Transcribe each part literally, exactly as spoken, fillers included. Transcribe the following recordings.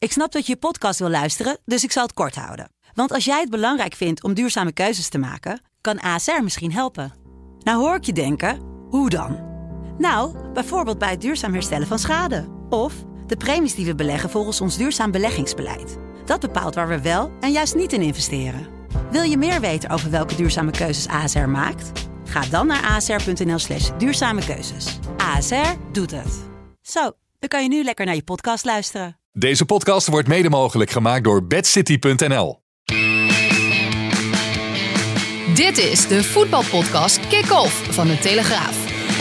Ik snap dat je je podcast wil luisteren, dus ik zal het kort houden. Want als jij het belangrijk vindt om duurzame keuzes te maken, kan A S R misschien helpen. Nou hoor ik je denken, hoe dan? Nou, bijvoorbeeld bij het duurzaam herstellen van schade. Of de premies die we beleggen volgens ons duurzaam beleggingsbeleid. Dat bepaalt waar we wel en juist niet in investeren. Wil je meer weten over welke duurzame keuzes A S R maakt? Ga dan naar asr.nl slash duurzame keuzes. A S R doet het. Zo, dan kan je nu lekker naar je podcast luisteren. Deze podcast wordt mede mogelijk gemaakt door bedcity punt n l. Dit is de voetbalpodcast Kick-Off van de Telegraaf.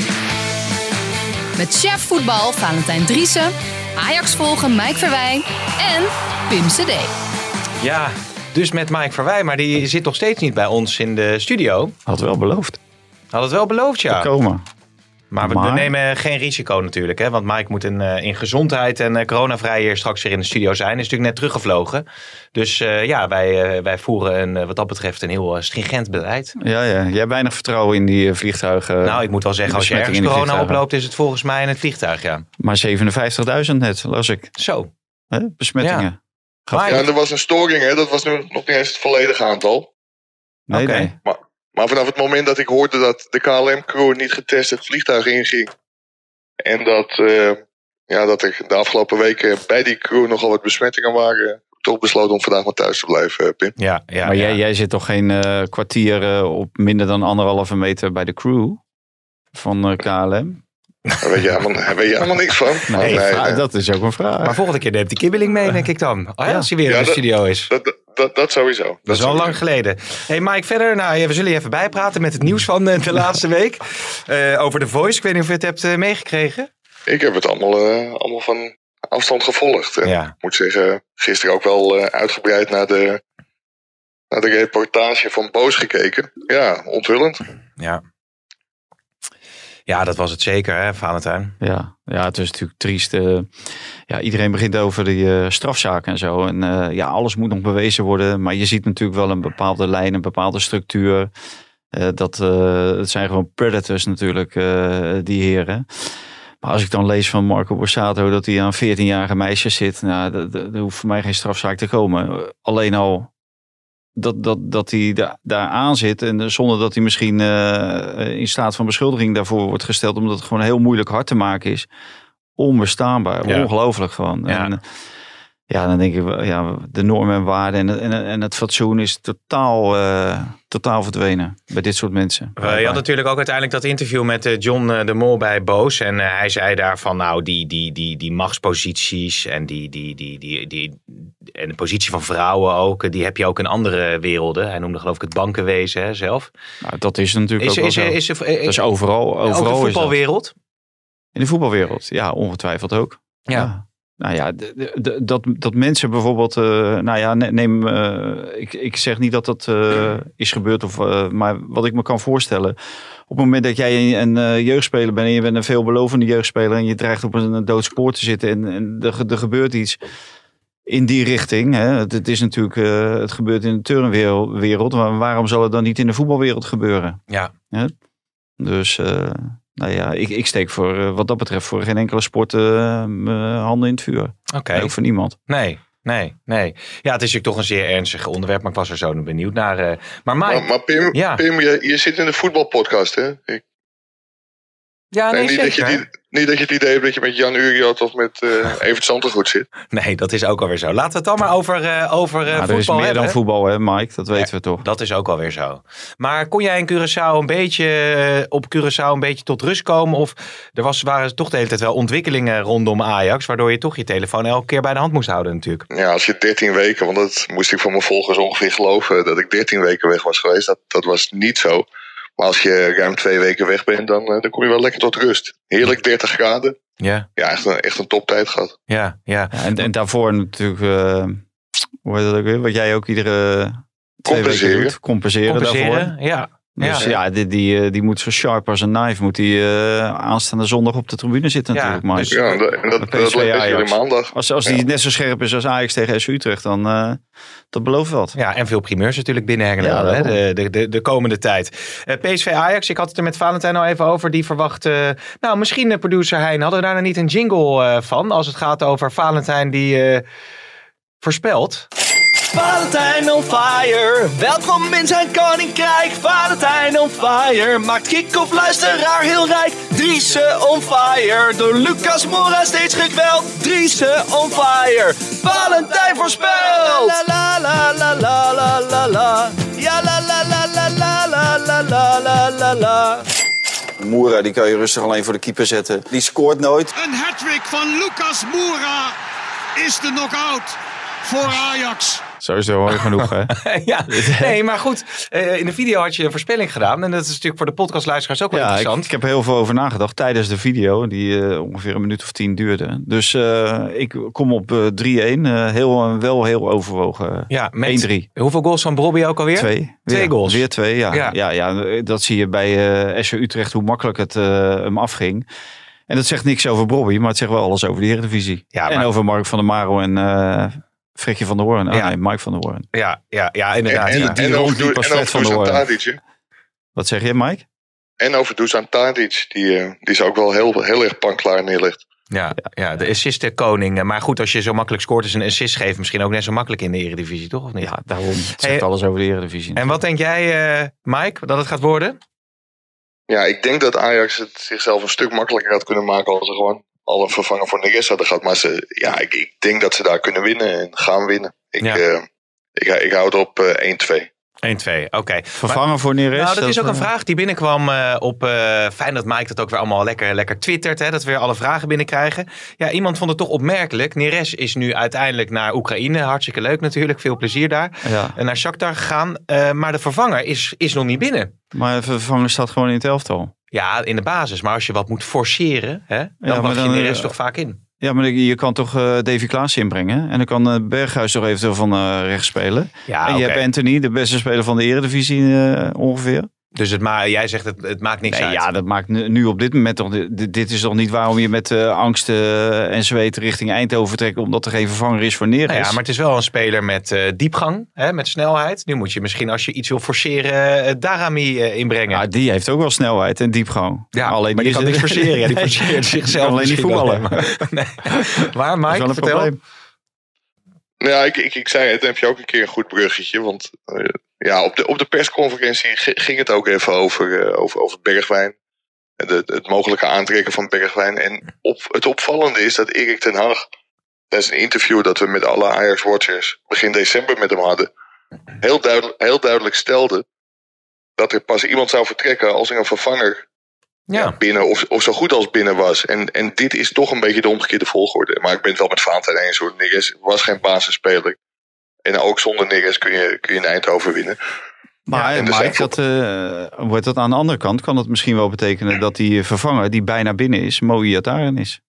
Met chef voetbal Valentijn Driessen, Ajax volgen Mike Verwij en Pim Cedee. Ja, dus met Mike Verwij, maar die zit nog steeds niet bij ons in de studio. Had wel beloofd. Had het wel beloofd, ja. Te komen. Maar we, Maar- we nemen geen risico natuurlijk, hè? Want Mike moet in, uh, in gezondheid en uh, coronavrij hier straks weer in de studio zijn. Hij is natuurlijk net teruggevlogen. Dus uh, ja, wij, uh, wij voeren een, uh, wat dat betreft een heel uh, stringent beleid. Ja, ja. Jij hebt weinig vertrouwen in die uh, vliegtuigen. nou, ik moet wel zeggen, als je ergens besmetting in corona die vliegtuigen. oploopt, is het volgens mij in het vliegtuig, ja. Maar zevenenvijftigduizend net, las ik. Zo. Hè? Besmettingen. Maar, Ja, er was een storing, hè? Dat was nu nog niet eens het volledige aantal. Nee, Oké. nee. Maar vanaf het moment dat ik hoorde dat de K L M-crew niet getest het vliegtuig inging. En dat, uh, ja, dat er de afgelopen weken bij die crew nogal wat besmettingen waren. Heb ik toch besloten om vandaag maar thuis te blijven, uh, Pim. ja, ja, Maar ja. Jij, jij zit toch geen uh, kwartier uh, op minder dan anderhalve meter bij de crew van uh, K L M? Daar weet je helemaal, daar weet je helemaal niks van. Nee, nee, vraag- nee. dat is ook een vraag. Maar volgende keer neemt die kibbeling mee, denk ik dan. Oh, ja, als hij weer Ja, in de dat- studio is. Dat, dat, dat sowieso. Dat, Dat is al sowieso. lang geleden. Hey Mike, verder. Nou, ja, we zullen je even bijpraten met het nieuws van uh, de laatste week. Uh, over The Voice. Ik weet niet of je het hebt uh, meegekregen. Ik heb het allemaal, uh, allemaal van afstand gevolgd. En Ja. ik moet zeggen, gisteren ook wel uh, uitgebreid naar de, naar de reportage van Boos gekeken. Ja, onthullend. Ja. Ja, dat was het zeker, hè, Valentijn? Ja, ja, het is natuurlijk triest. Uh, ja, iedereen begint over die uh, strafzaken en zo. En uh, ja, alles moet nog bewezen worden. Maar je ziet natuurlijk wel een bepaalde lijn, een bepaalde structuur. Uh, dat uh, het zijn gewoon predators natuurlijk, uh, die heren. Maar als ik dan lees van Marco Borsato dat hij aan veertienjarige meisjes zit. Nou, er hoeft voor mij geen strafzaak te komen. Alleen al dat, dat, dat hij da- daar aan zit. En zonder dat hij misschien uh, in staat van beschuldiging daarvoor wordt gesteld. Omdat het gewoon heel moeilijk hard te maken is. Onbestaanbaar. Ja. Ongelooflijk gewoon. Ja. En, ja, dan denk ik, wel, ja, de normen en waarden en, en, en het fatsoen is totaal, uh, totaal verdwenen bij dit soort mensen. Uh, je had natuurlijk ook uiteindelijk dat interview met uh, John uh, de Mol bij Boos. En uh, hij zei daarvan, nou, die, die, die, die machtsposities en, die, die, die, die, die, en de positie van vrouwen ook, die heb je ook in andere werelden. Hij noemde geloof ik het bankenwezen hè, zelf. Nou, dat is natuurlijk Is, ook is, wel zo. is, is, dat is overal. overal ook de is dat. voetbalwereld? In de voetbalwereld, ja, ongetwijfeld ook. Ja. Ja. Nou ja, d- d- dat, dat mensen bijvoorbeeld, uh, nou ja, ne- neem, uh, ik, ik zeg niet dat dat uh, is gebeurd, of, uh, maar wat ik me kan voorstellen, op het moment dat jij een uh, jeugdspeler bent en je bent een veelbelovende jeugdspeler en je dreigt op een, een dood spoor te zitten en, en er, er gebeurt iets in die richting. Hè. Het, het is natuurlijk, uh, het gebeurt in de turnwereld, maar waarom zal het dan niet in de voetbalwereld gebeuren? Ja. Hè? Dus... Uh, Nou ja, ik, ik steek voor uh, wat dat betreft voor geen enkele sport uh, mijn handen in het vuur. Oké. Okay. Ook voor niemand. Nee, nee, nee. Ja, het is natuurlijk toch een zeer ernstig onderwerp, maar ik was er zo benieuwd naar. Uh, maar Mike... Maar, maar Pim, Ja. Pim je, je zit in de voetbalpodcast, hè? Ik, Ja, nee, en niet, dat je zeker. die, niet dat je het idee hebt dat je met Jan Uriot of met uh, Evert Zantegoed zit. Nee, dat is ook alweer zo. Laten we het dan maar over, uh, over uh, nou, voetbal er is meer hebben. dan voetbal, hè Mike? Dat weten Ja, we toch. Dat is ook alweer zo. Maar kon jij in Curaçao een beetje uh, op Curaçao een beetje tot rust komen? Of er was, waren toch de hele tijd wel ontwikkelingen rondom Ajax, waardoor je toch je telefoon elke keer bij de hand moest houden natuurlijk. Ja, als je dertien weken, want dat moest ik van mijn volgers ongeveer geloven, dat ik dertien weken weg was geweest. Dat, dat was niet zo. Maar als je ruim twee weken weg bent, dan, uh, dan kom je wel lekker tot rust. Heerlijk dertig graden. Ja, Ja, echt een, echt een toptijd gehad. ja, ja. Ja, en, en daarvoor natuurlijk, uh, hoe heet dat ook weer? Wat jij ook iedere twee Compenseren. weken doet. Compenseren, Compenseren, daarvoor. ja. Dus ja. ja, die, die, die moet zo sharp als een knife. Moet die uh, aanstaande zondag op de tribune zitten Ja, natuurlijk, Mike. dus- Ja, en dat, en dat, P S V dat lees je Ajax. weer maandag. Als, als die Ja. net zo scherp is als Ajax tegen S U Utrecht, dan uh, dat belooft wat. Ja, en veel primeurs natuurlijk binnenhengelen Ja, wel, hè, daarom. de, de, de, de komende tijd. Uh, P S V Ajax, ik had het er met Valentijn al even over. Die verwacht, uh, nou misschien uh, producer Hein, hadden we daar nou niet een jingle uh, van? Als het gaat over Valentijn die uh, voorspelt... Valentijn on fire, welkom in zijn koninkrijk. Valentijn on fire, maakt kick-off luisteraar heel rijk. Driese on fire, door Lucas Moura steeds gekweld. Driese on fire, Valentijn voorspelt. La la la la la la la la. Ja la la la la la la la la la la. Moura, die kan je rustig alleen voor de keeper zetten. Die scoort nooit. Een hattrick van Lucas Moura is de knock-out voor Ajax. Sowieso mooi genoeg, hè? ja, nee, maar goed. Uh, in de video had je een voorspelling gedaan. En dat is natuurlijk voor de podcastluisteraars ook wel ja, interessant. Ik, ik heb er heel veel over nagedacht tijdens de video. Die uh, ongeveer een minuut of tien duurde. Dus uh, ik kom op uh, drie-een. Uh, heel, wel heel overwogen. Ja, met één drie. Hoeveel goals van Brobby ook alweer? Twee. Twee ja, goals. Weer twee, ja. Ja. Ja, ja, dat zie je bij uh, S V Utrecht hoe makkelijk het uh, hem afging. En dat zegt niks over Brobby, maar het zegt wel alles over de Eredivisie. Ja, maar... En over Mark van der Maro en... Uh, Frekje van der Hoorn. Oh, ja. Nee, Mike van der Hoorn. Ja, ja, ja inderdaad. En, en, ja. die en over, Fred en over van der Hoorn. Tadic, Wat zeg je, Mike? En over Dusan Tadic, die, uh, die is ook wel heel, heel erg panklaar neerlegt. Ja, ja, de assist-koning. Maar goed, als je zo makkelijk scoort, is een assist geven misschien ook net zo makkelijk in de Eredivisie, toch? Of niet? Ja, daarom. Het zegt hey, alles over de Eredivisie. En wat denk jij, uh, Mike, dat het gaat worden? Ja, ik denk dat Ajax het zichzelf een stuk makkelijker had kunnen maken als ze gewoon al een vervanger voor Neres hadden gehad. Maar ze, ja, ik, ik denk dat ze daar kunnen winnen en gaan winnen. Ik, ja. uh, ik, ik hou het op uh, één twee. één twee, oké. Okay. Vervangen maar, voor Neres? Nou, dat, dat is ook uh... een vraag die binnenkwam uh, op... Uh, fijn dat Mike dat ook weer allemaal lekker, lekker twittert. Hè, dat we weer alle vragen binnenkrijgen. Ja, iemand vond het toch opmerkelijk. Neres is nu uiteindelijk naar Oekraïne. Hartstikke leuk natuurlijk. Veel plezier daar. Ja. En naar Shakhtar gegaan. Uh, maar de vervanger is, is nog niet binnen. Maar de vervanger staat gewoon in het elftal. Ja, in de basis. Maar als je wat moet forceren, hè, dan ja, mag je Neres uh, toch vaak in. Ja, maar je kan toch uh, Davy Klaas inbrengen. En dan kan uh, Berghuis toch eventueel van uh, rechts spelen. Ja, en je okay. hebt Anthony, de beste speler van de Eredivisie uh, ongeveer. Dus het ma- jij zegt het, het maakt niks nee, uit. Ja, dat maakt nu, nu op dit moment toch... Dit, dit is toch niet waarom je met uh, angst uh, en zweet richting Eindhoven vertrekt... omdat er geen vervanger is voor Neres. Nou ja, maar het is wel een speler met uh, diepgang, hè, met snelheid. Nu moet je misschien als je iets wil forceren uh, Darami uh, inbrengen. Ja, die heeft ook wel snelheid en diepgang. Ja, alleen maar die, die kan niks forceren. Ja, die forceert zichzelf alleen niet voetballen. nee. Maar Mike, dat is wel een vertel. Probleem. Ja, ik, ik, ik zei het, dan heb je ook een keer een goed bruggetje. Want uh, ja, op de, op de persconferentie ging het ook even over, uh, over, over Bergwijn. En de, het mogelijke aantrekken van Bergwijn. En op, het opvallende is dat Erik ten Hag, tijdens een interview dat we met alle Ajax-watchers begin december met hem hadden, heel duidelijk, heel duidelijk stelde dat er pas iemand zou vertrekken als er een vervanger ja. Ja, binnen of, of zo goed als binnen was. En, en dit is toch een beetje de omgekeerde volgorde. Maar ik ben het wel met Valentijn eens hoor. Neres was geen basisspeler. En ook zonder Neres kun je, kun je in Eindhoven winnen. Maar, ja, maar dat, uh, wordt dat aan de andere kant, kan dat misschien wel betekenen dat die vervanger die bijna binnen is, Mo Iataren is?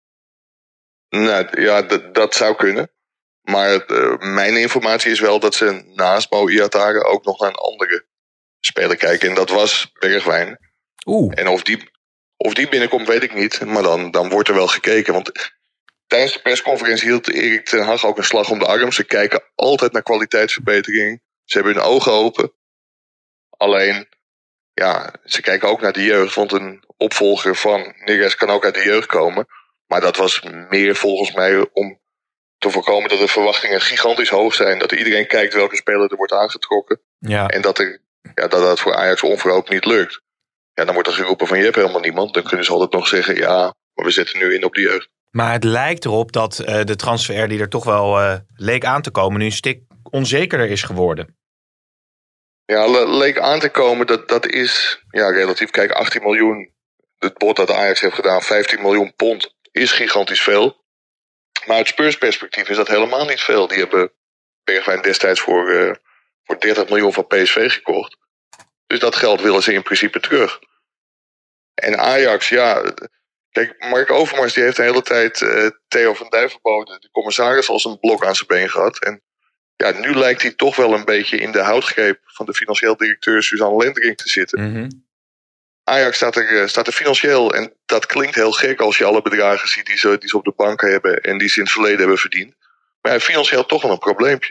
Nou ja, d- dat zou kunnen. Maar uh, mijn informatie is wel dat ze naast Mo Iataren ook nog naar een andere speler kijken. En dat was Bergwijn. Oeh. En of die, of die binnenkomt, weet ik niet. Maar dan, dan wordt er wel gekeken. Want tijdens de persconferentie hield Erik ten Hag ook een slag om de arm. Ze kijken altijd naar kwaliteitsverbetering. Ze hebben hun ogen open. Alleen, ja, ze kijken ook naar de jeugd. Want een opvolger van Neres kan ook uit de jeugd komen. Maar dat was meer volgens mij om te voorkomen dat de verwachtingen gigantisch hoog zijn. Dat iedereen kijkt welke speler er wordt aangetrokken. Ja. En dat, er, ja, dat dat voor Ajax onverhoopt niet lukt. Ja, dan wordt er geroepen van je hebt helemaal niemand. Dan kunnen ze altijd nog zeggen, ja, maar we zetten nu in op de jeugd. Maar het lijkt erop dat uh, de transfer die er toch wel uh, leek aan te komen nu een stuk onzekerder is geworden. Ja, le- leek aan te komen, dat, dat is ja, relatief. Kijk, achttien miljoen, het bod dat Ajax heeft gedaan, vijftien miljoen pond, is gigantisch veel. Maar uit Spurs perspectief is dat helemaal niet veel. Die hebben Bergwijn destijds voor, uh, voor dertig miljoen van P S V gekocht. Dus dat geld willen ze in principe terug. En Ajax, ja... Kijk, Mark Overmars die heeft de hele tijd uh, Theo van Duivenbode, de commissaris, als een blok aan zijn been gehad. En ja, nu lijkt hij toch wel een beetje in de houtgreep van de financieel directeur Suzanne Lendering te zitten. Mm-hmm. Ajax staat er, uh, staat er financieel, en dat klinkt heel gek als je alle bedragen ziet die ze, die ze op de bank hebben en die ze in het verleden hebben verdiend. Maar ja, financieel toch wel een probleempje.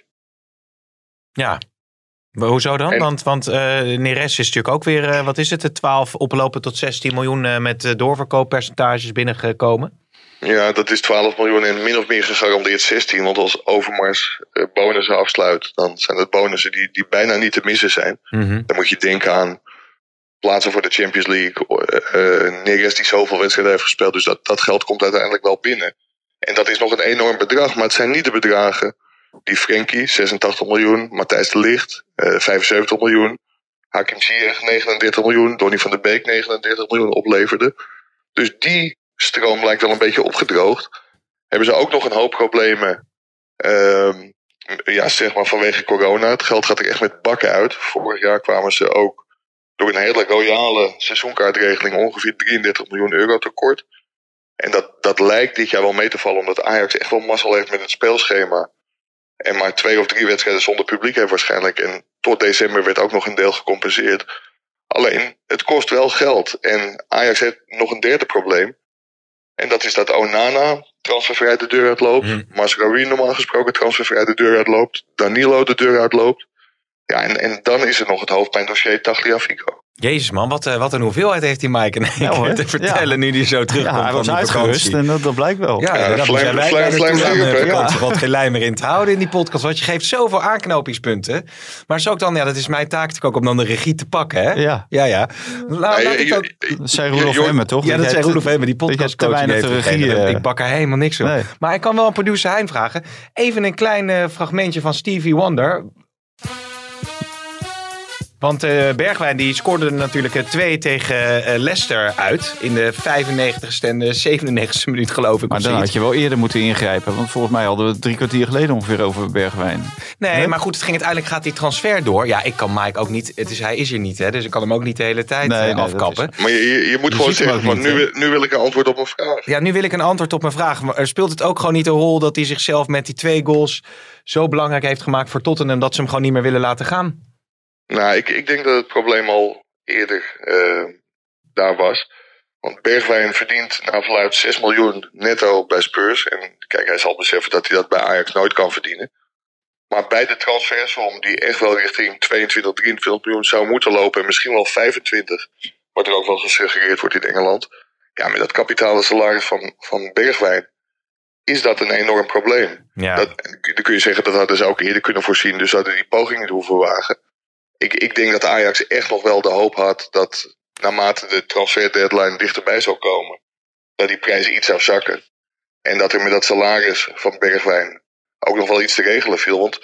Ja. Hoezo dan? En, want want uh, Neres is natuurlijk ook weer, uh, wat is het, twaalf oplopen tot zestien miljoen uh, met uh, doorverkooppercentages binnengekomen. Ja, dat is twaalf miljoen en min of meer gegarandeerd zestien. Want als Overmars uh, bonussen afsluit, dan zijn dat bonussen die, die bijna niet te missen zijn. Mm-hmm. Dan moet je denken aan plaatsen voor de Champions League. Uh, Neres die zoveel wedstrijden heeft gespeeld. Dus dat, dat geld komt uiteindelijk wel binnen. En dat is nog een enorm bedrag. Maar het zijn niet de bedragen die Frenkie, zesentachtig miljoen. Matthijs de Ligt, uh, vijfenzeventig miljoen. Hakim Ziyech, negenendertig miljoen. Donny van der Beek, negenendertig miljoen opleverde. Dus die stroom lijkt wel een beetje opgedroogd. Hebben ze ook nog een hoop problemen. Uh, ja, zeg maar vanwege corona. Het geld gaat er echt met bakken uit. Vorig jaar kwamen ze ook door een hele royale seizoenkaartregeling ongeveer drieëndertig miljoen euro tekort. En dat, dat lijkt dit jaar wel mee te vallen, omdat Ajax echt wel mazzel heeft met het speelschema. En maar twee of drie wedstrijden zonder publiek heeft waarschijnlijk. En tot december werd ook nog een deel gecompenseerd. Alleen, het kost wel geld. En Ajax heeft nog een derde probleem. En dat is dat Onana transfervrij de deur uitloopt. Mm. Mazraoui normaal gesproken transfervrij de deur uitloopt. Danilo de deur uitloopt. Ja, en, en dan is er nog het hoofdpijndossier Tagliafico. Jezus man, wat, wat een hoeveelheid heeft die Mike in één keer te vertellen ja. nu die zo terugkomt. Ja, hij was van uitgerust en dat, dat blijkt wel. Ja, ja, ja dat zijn wij bij de toegang. Er valt geen lijn meer in te houden in die podcast. Want je geeft zoveel aanknopingspunten. Maar zo ook dan, ja, dat is mijn taak ook om dan de regie te pakken. Hè? Ja. Ja, ja. Laat, ja, laat ik ook... Dat zei Roelof Hemme, toch? Ja, dat zei Roelof Hemme, die podcastcoach. Uh... Ik bak er helemaal niks op. Nee. Maar ik kan wel een producer Hein vragen. Even een klein uh, fragmentje van Stevie Wonder. Want uh, Bergwijn die scoorde natuurlijk twee tegen uh, Leicester uit. In de vijfennegentigste en de zevenennegentigste minuut geloof ik. Maar dan had je wel eerder moeten ingrijpen. Want volgens mij hadden we het drie kwartier geleden ongeveer over Bergwijn. Nee, nee, maar goed, het ging uiteindelijk gaat die transfer door. Ja, ik kan Mike ook niet. Het is, hij is er niet, hè, dus ik kan hem ook niet de hele tijd nee, uh, nee, afkappen. Is... Maar je, je, je moet je gewoon zeggen, van, niet, nu, nu wil ik een antwoord op mijn vraag. Ja, nu wil ik een antwoord op mijn vraag. Maar er speelt het ook gewoon niet een rol dat hij zichzelf met die twee goals zo belangrijk heeft gemaakt voor Tottenham dat ze hem gewoon niet meer willen laten gaan? Nou, ik, ik denk dat het probleem al eerder uh, daar was. Want Bergwijn verdient naar verluidt zes miljoen netto bij Spurs. En kijk, hij zal beseffen dat hij dat bij Ajax nooit kan verdienen. Maar bij de transfersom, die echt wel richting tweeëntwintig, drieëntwintig miljoen zou moeten lopen. En misschien wel vijfentwintig, wat er ook wel gesuggereerd wordt in Engeland. Ja, met dat kapitale salaris van, van Bergwijn is dat een enorm probleem. Ja. Dat, dan kun je zeggen, dat hadden ze ook eerder kunnen voorzien. Dus hadden die poging niet hoeven wagen. Ik, ik denk dat Ajax echt nog wel de hoop had dat naarmate de transfer deadline dichterbij zou komen, dat die prijs iets zou zakken. En dat er met dat salaris van Bergwijn ook nog wel iets te regelen viel. Want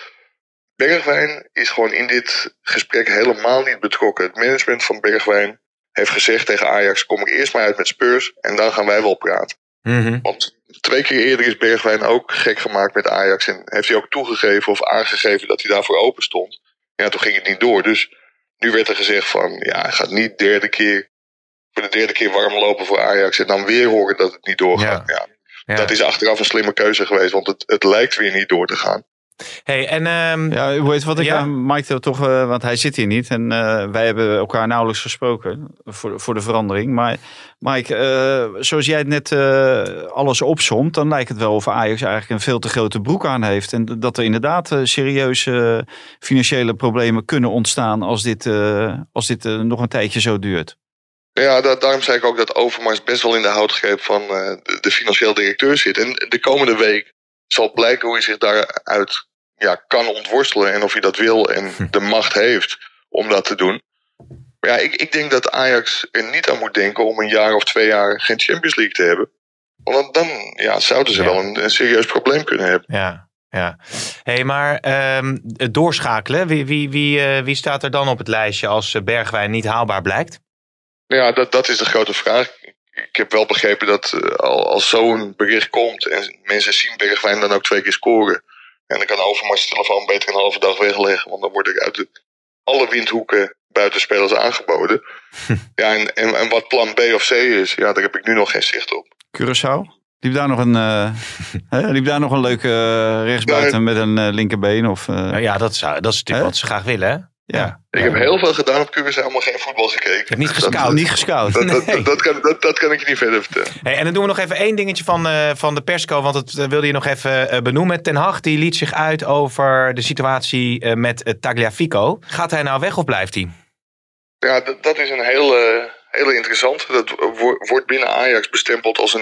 Bergwijn is gewoon in dit gesprek helemaal niet betrokken. Het management van Bergwijn heeft gezegd tegen Ajax, kom ik eerst maar uit met Spurs en dan gaan wij wel praten. Mm-hmm. Want twee keer eerder is Bergwijn ook gek gemaakt met Ajax en heeft hij ook toegegeven of aangegeven dat hij daarvoor open stond. Ja, toen ging het niet door. Dus nu werd er gezegd van, ja, hij gaat niet derde keer, voor de derde keer warm lopen voor Ajax en dan weer horen dat het niet doorgaat. Ja. Ja, ja. Dat is achteraf een slimme keuze geweest, want het, het lijkt weer niet door te gaan. Hey, en, um, ja, hoe heet wat ik ja. aan Mike toch, uh, want hij zit hier niet en uh, wij hebben elkaar nauwelijks gesproken voor, voor de verandering. Maar Mike, uh, zoals jij het net uh, alles opsomt, dan lijkt het wel of Ajax eigenlijk een veel te grote broek aan heeft. En dat er inderdaad uh, serieuze uh, financiële problemen kunnen ontstaan als dit, uh, als dit uh, nog een tijdje zo duurt. Ja, dat, daarom zei ik ook dat Overmars best wel in de houtgreep van uh, de, de financieel directeur zit. En de komende week zal blijken hoe hij zich daaruit ja, kan ontworstelen en of hij dat wil en de macht heeft om dat te doen. Maar ja, ik, ik denk dat Ajax er niet aan moet denken om een jaar of twee jaar geen Champions League te hebben. Want dan ja, zouden ze ja. wel een, een serieus probleem kunnen hebben. Ja, ja. Hey, maar um, het doorschakelen, wie, wie, wie, uh, wie staat er dan op het lijstje als Bergwijn niet haalbaar blijkt? Ja, dat, dat is de grote vraag. Ik heb wel begrepen dat uh, als zo'n bericht komt en mensen zien Bergwijn dan ook twee keer scoren. En dan kan Overmars de telefoon beter een halve dag wegleggen. Want dan wordt er uit de, alle windhoeken buitenspelers aangeboden. ja, en, en, en wat plan B of C is, ja, daar heb ik nu nog geen zicht op. Curaçao? Liep daar nog een, uh, liep daar nog een leuke uh, rechtsbuiten ja, met een uh, linkerbeen? Of, uh, nou ja, dat, zou, dat is natuurlijk hè? Wat ze graag willen, hè? Ja. Ik heb heel veel gedaan op Curaçao, maar geen voetbal gekeken. Je hebt niet gescout. Dat, niet gescout. Dat, dat, nee. dat, dat, kan, dat, dat kan ik je niet verder vertellen. Hey, en dan doen we nog even één dingetje van, uh, van de persco, want dat uh, wilde je nog even uh, benoemen. Ten Hag die liet zich uit over de situatie uh, met uh, Tagliafico. Gaat hij nou weg of blijft hij? Ja, dat, dat is een hele, hele interessante. Dat wordt binnen Ajax bestempeld als een uh,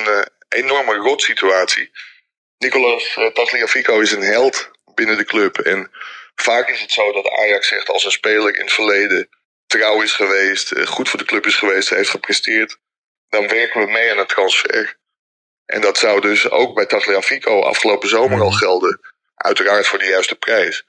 enorme rotsituatie. Nicolas uh, Tagliafico is een held binnen de club. En vaak is het zo dat Ajax zegt als een speler in het verleden trouw is geweest, uh, goed voor de club is geweest, heeft gepresteerd, dan werken we mee aan het transfer. En dat zou dus ook bij Tagliafico afgelopen zomer al gelden. Uiteraard voor de juiste prijs.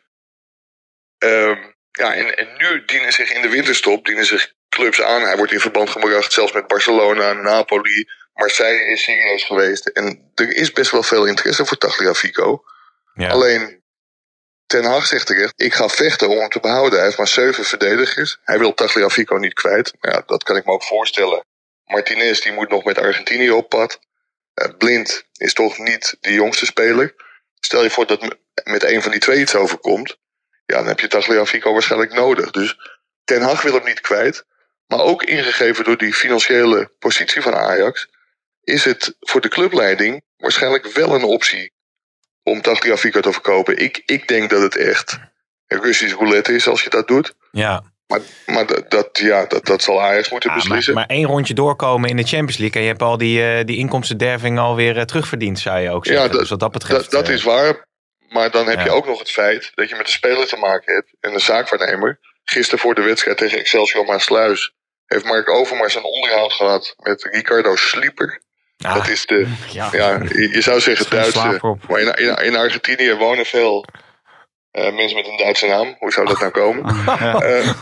Um, ja, en, en nu dienen zich in de winterstop dienen zich clubs aan. Hij wordt in verband gebracht zelfs met Barcelona, Napoli. Marseille is serieus geweest. En er is best wel veel interesse voor Tagliafico. Ja. Alleen, Ten Hag zegt terecht, ik ga vechten om hem te behouden. Hij heeft maar zeven verdedigers. Hij wil Tagliafico niet kwijt. Ja, dat kan ik me ook voorstellen. Martinez die moet nog met Argentinië op pad. Uh, Blind is toch niet de jongste speler. Stel je voor dat met een van die twee iets overkomt. Ja, dan heb je Tagliafico waarschijnlijk nodig. Dus Ten Hag wil hem niet kwijt. Maar ook ingegeven door die financiële positie van Ajax is het voor de clubleiding waarschijnlijk wel een optie om Tagliafico te verkopen. Ik, ik denk dat het echt Russisch roulette is als je dat doet. Ja. Maar, maar dat, dat, ja, dat, dat zal Ajax moeten ja, beslissen. Maar, maar één rondje doorkomen in de Champions League en je hebt al die, uh, die inkomstenderving alweer uh, terugverdiend, zou je ook zeggen. Ja, dat, dus wat dat betreft. Dat, dat uh, is waar. Maar dan heb ja. je ook nog het feit dat je met de speler te maken hebt en de zaakwaarnemer. Gisteren voor de wedstrijd tegen Excelsior Maasluis heeft Mark Overmars een onderhoud gehad met Ricardo Slieper. Ah, dat is de, ja, ja je, je zou zeggen Duitse. Maar in, in, in Argentinië wonen veel uh, mensen met een Duitse naam. Hoe zou dat nou komen? uh,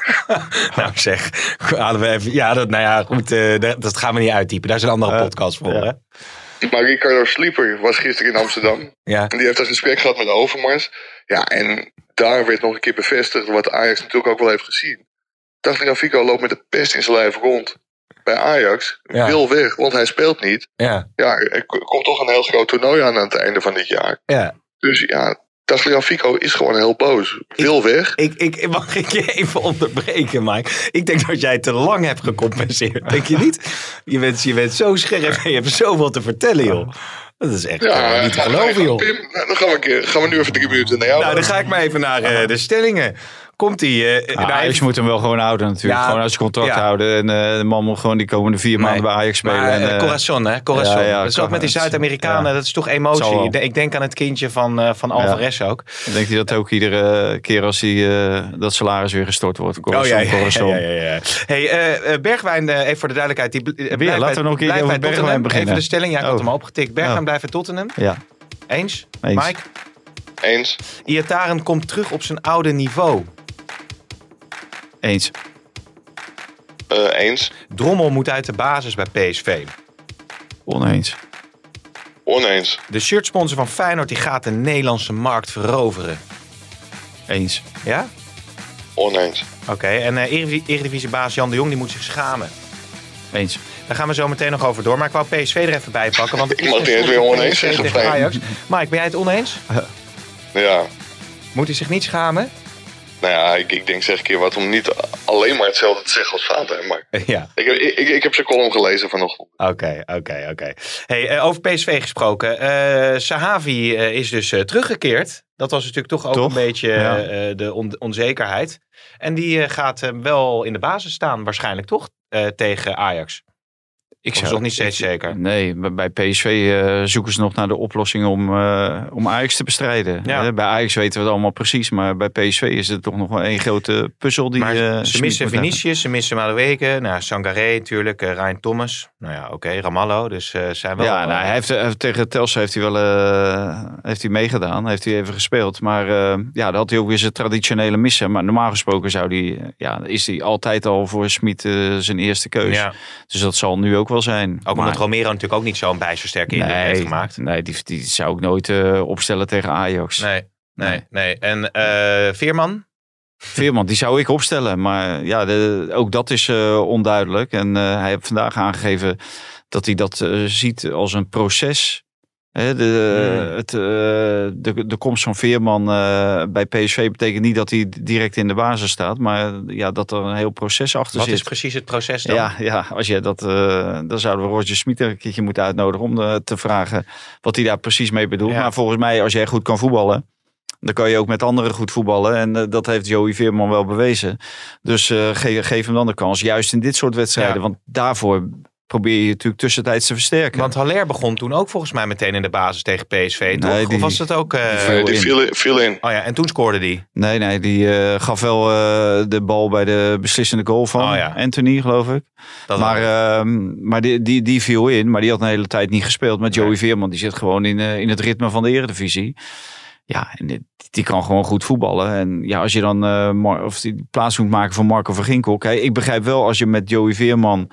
nou zeg, halen we even. Ja, dat, nou ja, goed, uh, dat, dat gaan we niet uittypen. Daar is een andere uh, podcast voor. Ja. Hè? Maar Ricardo Slieper was gisteren in Amsterdam. Ja. En die heeft een gesprek gehad met Overmars. Ja, en daar werd nog een keer bevestigd wat Ajax natuurlijk ook wel heeft gezien. Tagliafico loopt met de pest in zijn lijf rond bij Ajax. Ja. Wil weg, want hij speelt niet. Ja. Ja, er komt toch een heel groot toernooi aan aan het einde van dit jaar. Ja. Dus ja, Tagliafico is gewoon heel boos. Wil ik, weg. Ik, ik, mag ik je even onderbreken, Mike? Ik denk dat jij te lang hebt gecompenseerd. Denk je niet? Je bent, je bent zo scherp en je hebt zoveel te vertellen, joh. Dat is echt ja, uh, niet te geloven, joh. Pim, nou, dan gaan we, keer, gaan we nu even drie minuten naar jou. Nou, dan ga ik maar even naar uh, de stellingen. Komt hij? Uh, ah, Ajax moet hem wel gewoon houden natuurlijk. Ja, gewoon als contract ja. houden. En uh, de man moet gewoon die komende vier maanden nee, bij Ajax spelen. Maar, en, uh, Corazon, hè? Corazon. Ja, ja, dat is ook met die Zuid-Amerikanen. Ja. Dat is toch emotie. Ik denk aan het kindje van, uh, van Alvarez ja. ook. Denkt hij dat ook iedere keer als hij uh, dat salaris weer gestort wordt? Corazon, oh ja, ja, Corazon. ja, ja, ja. Hey, uh, Bergwijn, uh, even voor de duidelijkheid. Die, uh, weer, laten we nog een keer over Bergwijn beginnen. Even de stelling. Ja, ik had hem opgetikt. Bergwijn oh. blijft bij Tottenham. Ja. Eens? Eens? Mike? Eens. Iataren komt terug op zijn oude niveau. Eens. Uh, eens. Drommel moet uit de basis bij P S V. Oneens. Oneens. De shirtsponsor van Feyenoord die gaat de Nederlandse markt veroveren. Eens. Ja? Oneens. Oké, okay, en uh, Eredivisiebaas Jan de Jong die moet zich schamen. Eens. Daar gaan we zo meteen nog over door. Maar ik wou P S V er even bij pakken. Want ik mag niet eens weer oneens zeggen. Ajax. Mike, ben jij het oneens? Ja. Moet hij zich niet schamen? Nou ja, ik, ik denk zeg een keer wat om niet alleen maar hetzelfde te zeggen als Vater. Maar ja. ik, ik, ik, ik heb zijn column gelezen vanochtend. Oké, okay, oké, okay, oké. Okay. Hey, uh, over P S V gesproken. Uh, Sahavi uh, is dus uh, teruggekeerd. Dat was natuurlijk toch ook toch? een beetje ja. uh, de on- onzekerheid. En die uh, gaat uh, wel in de basis staan waarschijnlijk, toch? Uh, tegen Ajax. Ik zou nog niet steeds ik, zeker. Nee, bij P S V uh, zoeken ze nog naar de oplossing om, uh, om Ajax te bestrijden. Ja. Uh, bij Ajax weten we het allemaal precies, maar bij P S V is het toch nog wel één grote puzzel. Die, maar uh, ze missen Vinicius, ze missen Madueke, nou, Sangaré natuurlijk, uh, Ryan Thomas. Nou ja, oké, okay, Ramallo, dus uh, zijn wel... Ja, nou, hij heeft, uh, tegen Telstra heeft hij wel uh, heeft hij meegedaan, heeft hij even gespeeld. Maar uh, ja, dat had hij ook weer zijn traditionele missen. Maar normaal gesproken zou die, ja, is hij altijd al voor Smit uh, zijn eerste keus. Ja. Dus dat zal nu ook wel zijn. Ook omdat maar, Romero natuurlijk ook niet zo'n bijsterke indruk nee, heeft gemaakt. Nee, die, die zou ik nooit uh, opstellen tegen Ajax. Nee, nee, nee. nee. En uh, Veerman? Veerman, die zou ik opstellen. Maar ja, de, ook dat is uh, onduidelijk. En uh, hij heeft vandaag aangegeven dat hij dat uh, ziet als een proces. He, de, hmm. het, uh, de, de komst van Veerman uh, bij P S V betekent niet dat hij direct in de basis staat. Maar ja, dat er een heel proces achter Wat zit. Wat is precies het proces dan? Ja, ja als je dat, uh, dan zouden we Roger Smit een keertje moeten uitnodigen om uh, te vragen wat hij daar precies mee bedoelt. Ja. Maar volgens mij, als jij goed kan voetballen, dan kan je ook met anderen goed voetballen. En uh, dat heeft Joey Veerman wel bewezen. Dus uh, ge- geef hem dan de kans. Juist in dit soort wedstrijden. Ja. Want daarvoor probeer je natuurlijk tussentijds te versterken. Want Haller begon toen ook volgens mij meteen in de basis tegen P S V, toch? Nee, die, of was het ook... Uh... Die, viel, die viel, viel in. Oh ja, en toen scoorde die. Nee, nee, die uh, gaf wel uh, de bal bij de beslissende goal van oh, ja. Anthony, geloof ik. Dat maar uh, maar die, die, die viel in, maar die had een hele tijd niet gespeeld. Met Joey nee. Veerman, die zit gewoon in, uh, in het ritme van de Eredivisie. Ja, en die, die kan gewoon goed voetballen. En ja, als je dan uh, Mar- of die plaats moet maken voor Marco van Ginkel. Kijk, ik begrijp wel als je met Joey Veerman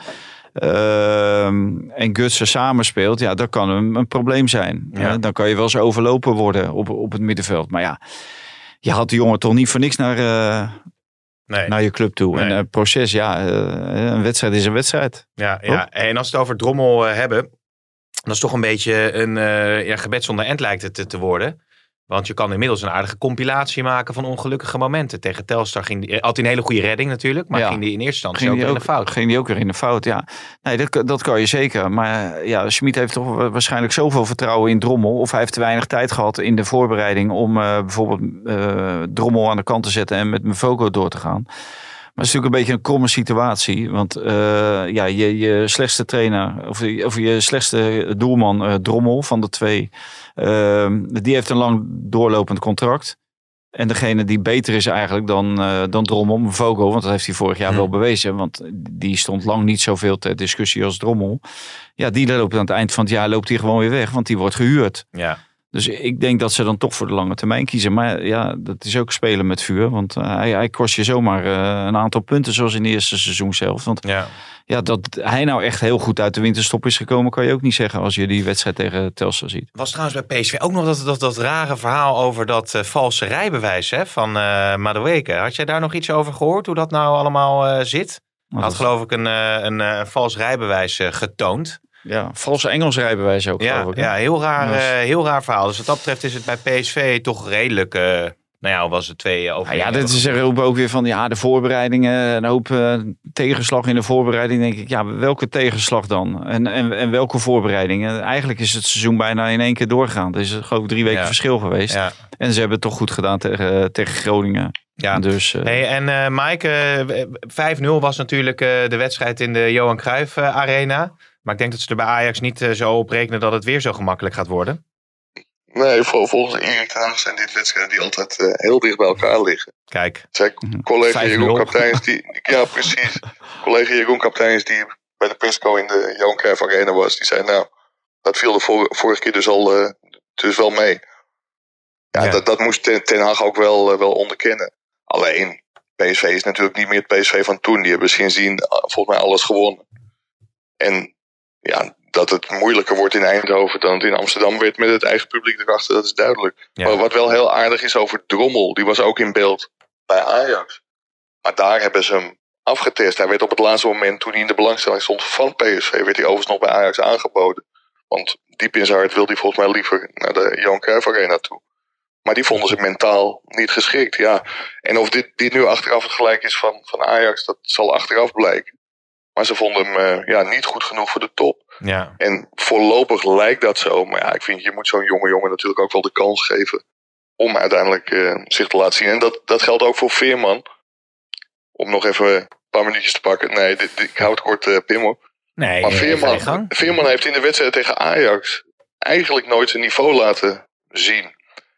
uh, en Gutsen samenspeelt. Ja, dat kan een, een probleem zijn. Ja. Ja, dan kan je wel eens overlopen worden op, op het middenveld. Maar ja, je had die jongen toch niet voor niks naar, uh, nee. naar je club toe. Nee. En het uh, proces, ja, uh, een wedstrijd is een wedstrijd. Ja, ja. En als we het over Drommel uh, hebben, dat is toch een beetje een uh, ja, gebed zonder end lijkt het te, te worden. Want je kan inmiddels een aardige compilatie maken van ongelukkige momenten. Tegen Telstar ging die, had hij een hele goede redding natuurlijk. Maar ja. ging die in eerste instantie ook, ook weer in de fout. Ging die ook weer in de fout, ja. Nee, dat, dat kan je zeker. Maar ja, Schmid heeft toch waarschijnlijk zoveel vertrouwen in Drommel. Of hij heeft te weinig tijd gehad in de voorbereiding om uh, bijvoorbeeld uh, Drommel aan de kant te zetten en met Mvogo door te gaan. Maar het is natuurlijk een beetje een kromme situatie. Want uh, ja, je, je slechtste trainer, of, of je slechtste doelman, uh, Drommel van de twee, uh, die heeft een lang doorlopend contract. En degene die beter is eigenlijk dan, uh, dan Drommel, Mvogo, want dat heeft hij vorig jaar hmm. wel bewezen. Want die stond lang niet zoveel ter discussie als Drommel. Ja, die loopt aan het eind van het jaar loopt hij gewoon weer weg, want die wordt gehuurd. Ja. Dus ik denk dat ze dan toch voor de lange termijn kiezen. Maar ja, dat is ook spelen met vuur. Want uh, hij, hij kost je zomaar uh, een aantal punten zoals in het eerste seizoen zelf. Want ja. ja, dat hij nou echt heel goed uit de winterstop is gekomen, kan je ook niet zeggen als je die wedstrijd tegen Telstar ziet. Was trouwens bij P S V ook nog dat, dat, dat rare verhaal over dat uh, valse rijbewijs hè, van uh, Madueke. Had jij daar nog iets over gehoord, hoe dat nou allemaal uh, zit? Hij had geloof ik een, uh, een uh, vals rijbewijs uh, getoond. Ja, valse Engels rijbewijs ook, ja, geloof ik. Hè? Ja, heel raar, uh, heel raar verhaal. Dus wat dat betreft is het bij P S V toch redelijk... Uh, nou ja, was het twee over. Ja, dit is er ook weer van, ja, de voorbereidingen. Een hoop uh, tegenslag in de voorbereiding. Denk ik, ja, welke tegenslag dan? En, en, en welke voorbereidingen? Eigenlijk is het seizoen bijna in één keer doorgegaan. Er is geloof ik drie weken ja. verschil geweest. Ja. En ze hebben het toch goed gedaan tegen, tegen Groningen. Ja, dus, uh... hey, en uh, Mike, uh, vijf nul was natuurlijk uh, de wedstrijd in de Johan Cruijff uh, Arena. Maar ik denk dat ze er bij Ajax niet uh, zo op rekenen dat het weer zo gemakkelijk gaat worden. Nee, volgens Erik ten Hag zijn dit wedstrijden die altijd uh, heel dicht bij elkaar liggen. Kijk. Zijn collega Jeroen Kapteins, die, ja precies, collega Jeroen Kapteins die bij de persco in de Johan Cruijff Arena was, die zei nou, dat viel de vor, vorige keer dus al uh, dus wel mee. Ja, ja. Dat, dat moest ten, ten Hag ook wel, uh, wel onderkennen. Alleen, P S V is natuurlijk niet meer het P S V van toen. Die hebben sindsdien uh, volgens mij alles gewonnen. En ja, dat het moeilijker wordt in Eindhoven dan het in Amsterdam werd met het eigen publiek erachter, dat is duidelijk. Ja. Maar wat wel heel aardig is over Drommel, die was ook in beeld bij Ajax. Maar daar hebben ze hem afgetest. Hij werd op het laatste moment, toen hij in de belangstelling stond van P S V, werd hij overigens nog bij Ajax aangeboden. Want diep in zijn hart wilde hij volgens mij liever naar de Johan Cruijff Arena toe. Maar die vonden ze mentaal niet geschikt. Ja. En of dit, dit nu achteraf het gelijk is van, van Ajax, dat zal achteraf blijken. Maar ze vonden hem uh, ja, niet goed genoeg voor de top. Ja. En voorlopig lijkt dat zo. Maar ja, ik vind je moet zo'n jonge jongen natuurlijk ook wel de kans geven om uiteindelijk uh, zich te laten zien. En dat, dat geldt ook voor Veerman. Om nog even een paar minuutjes te pakken. Nee, dit, dit, ik hou het kort, uh, Pim hoor. Nee, maar Veerman, Veerman heeft in de wedstrijd tegen Ajax eigenlijk nooit zijn niveau laten zien.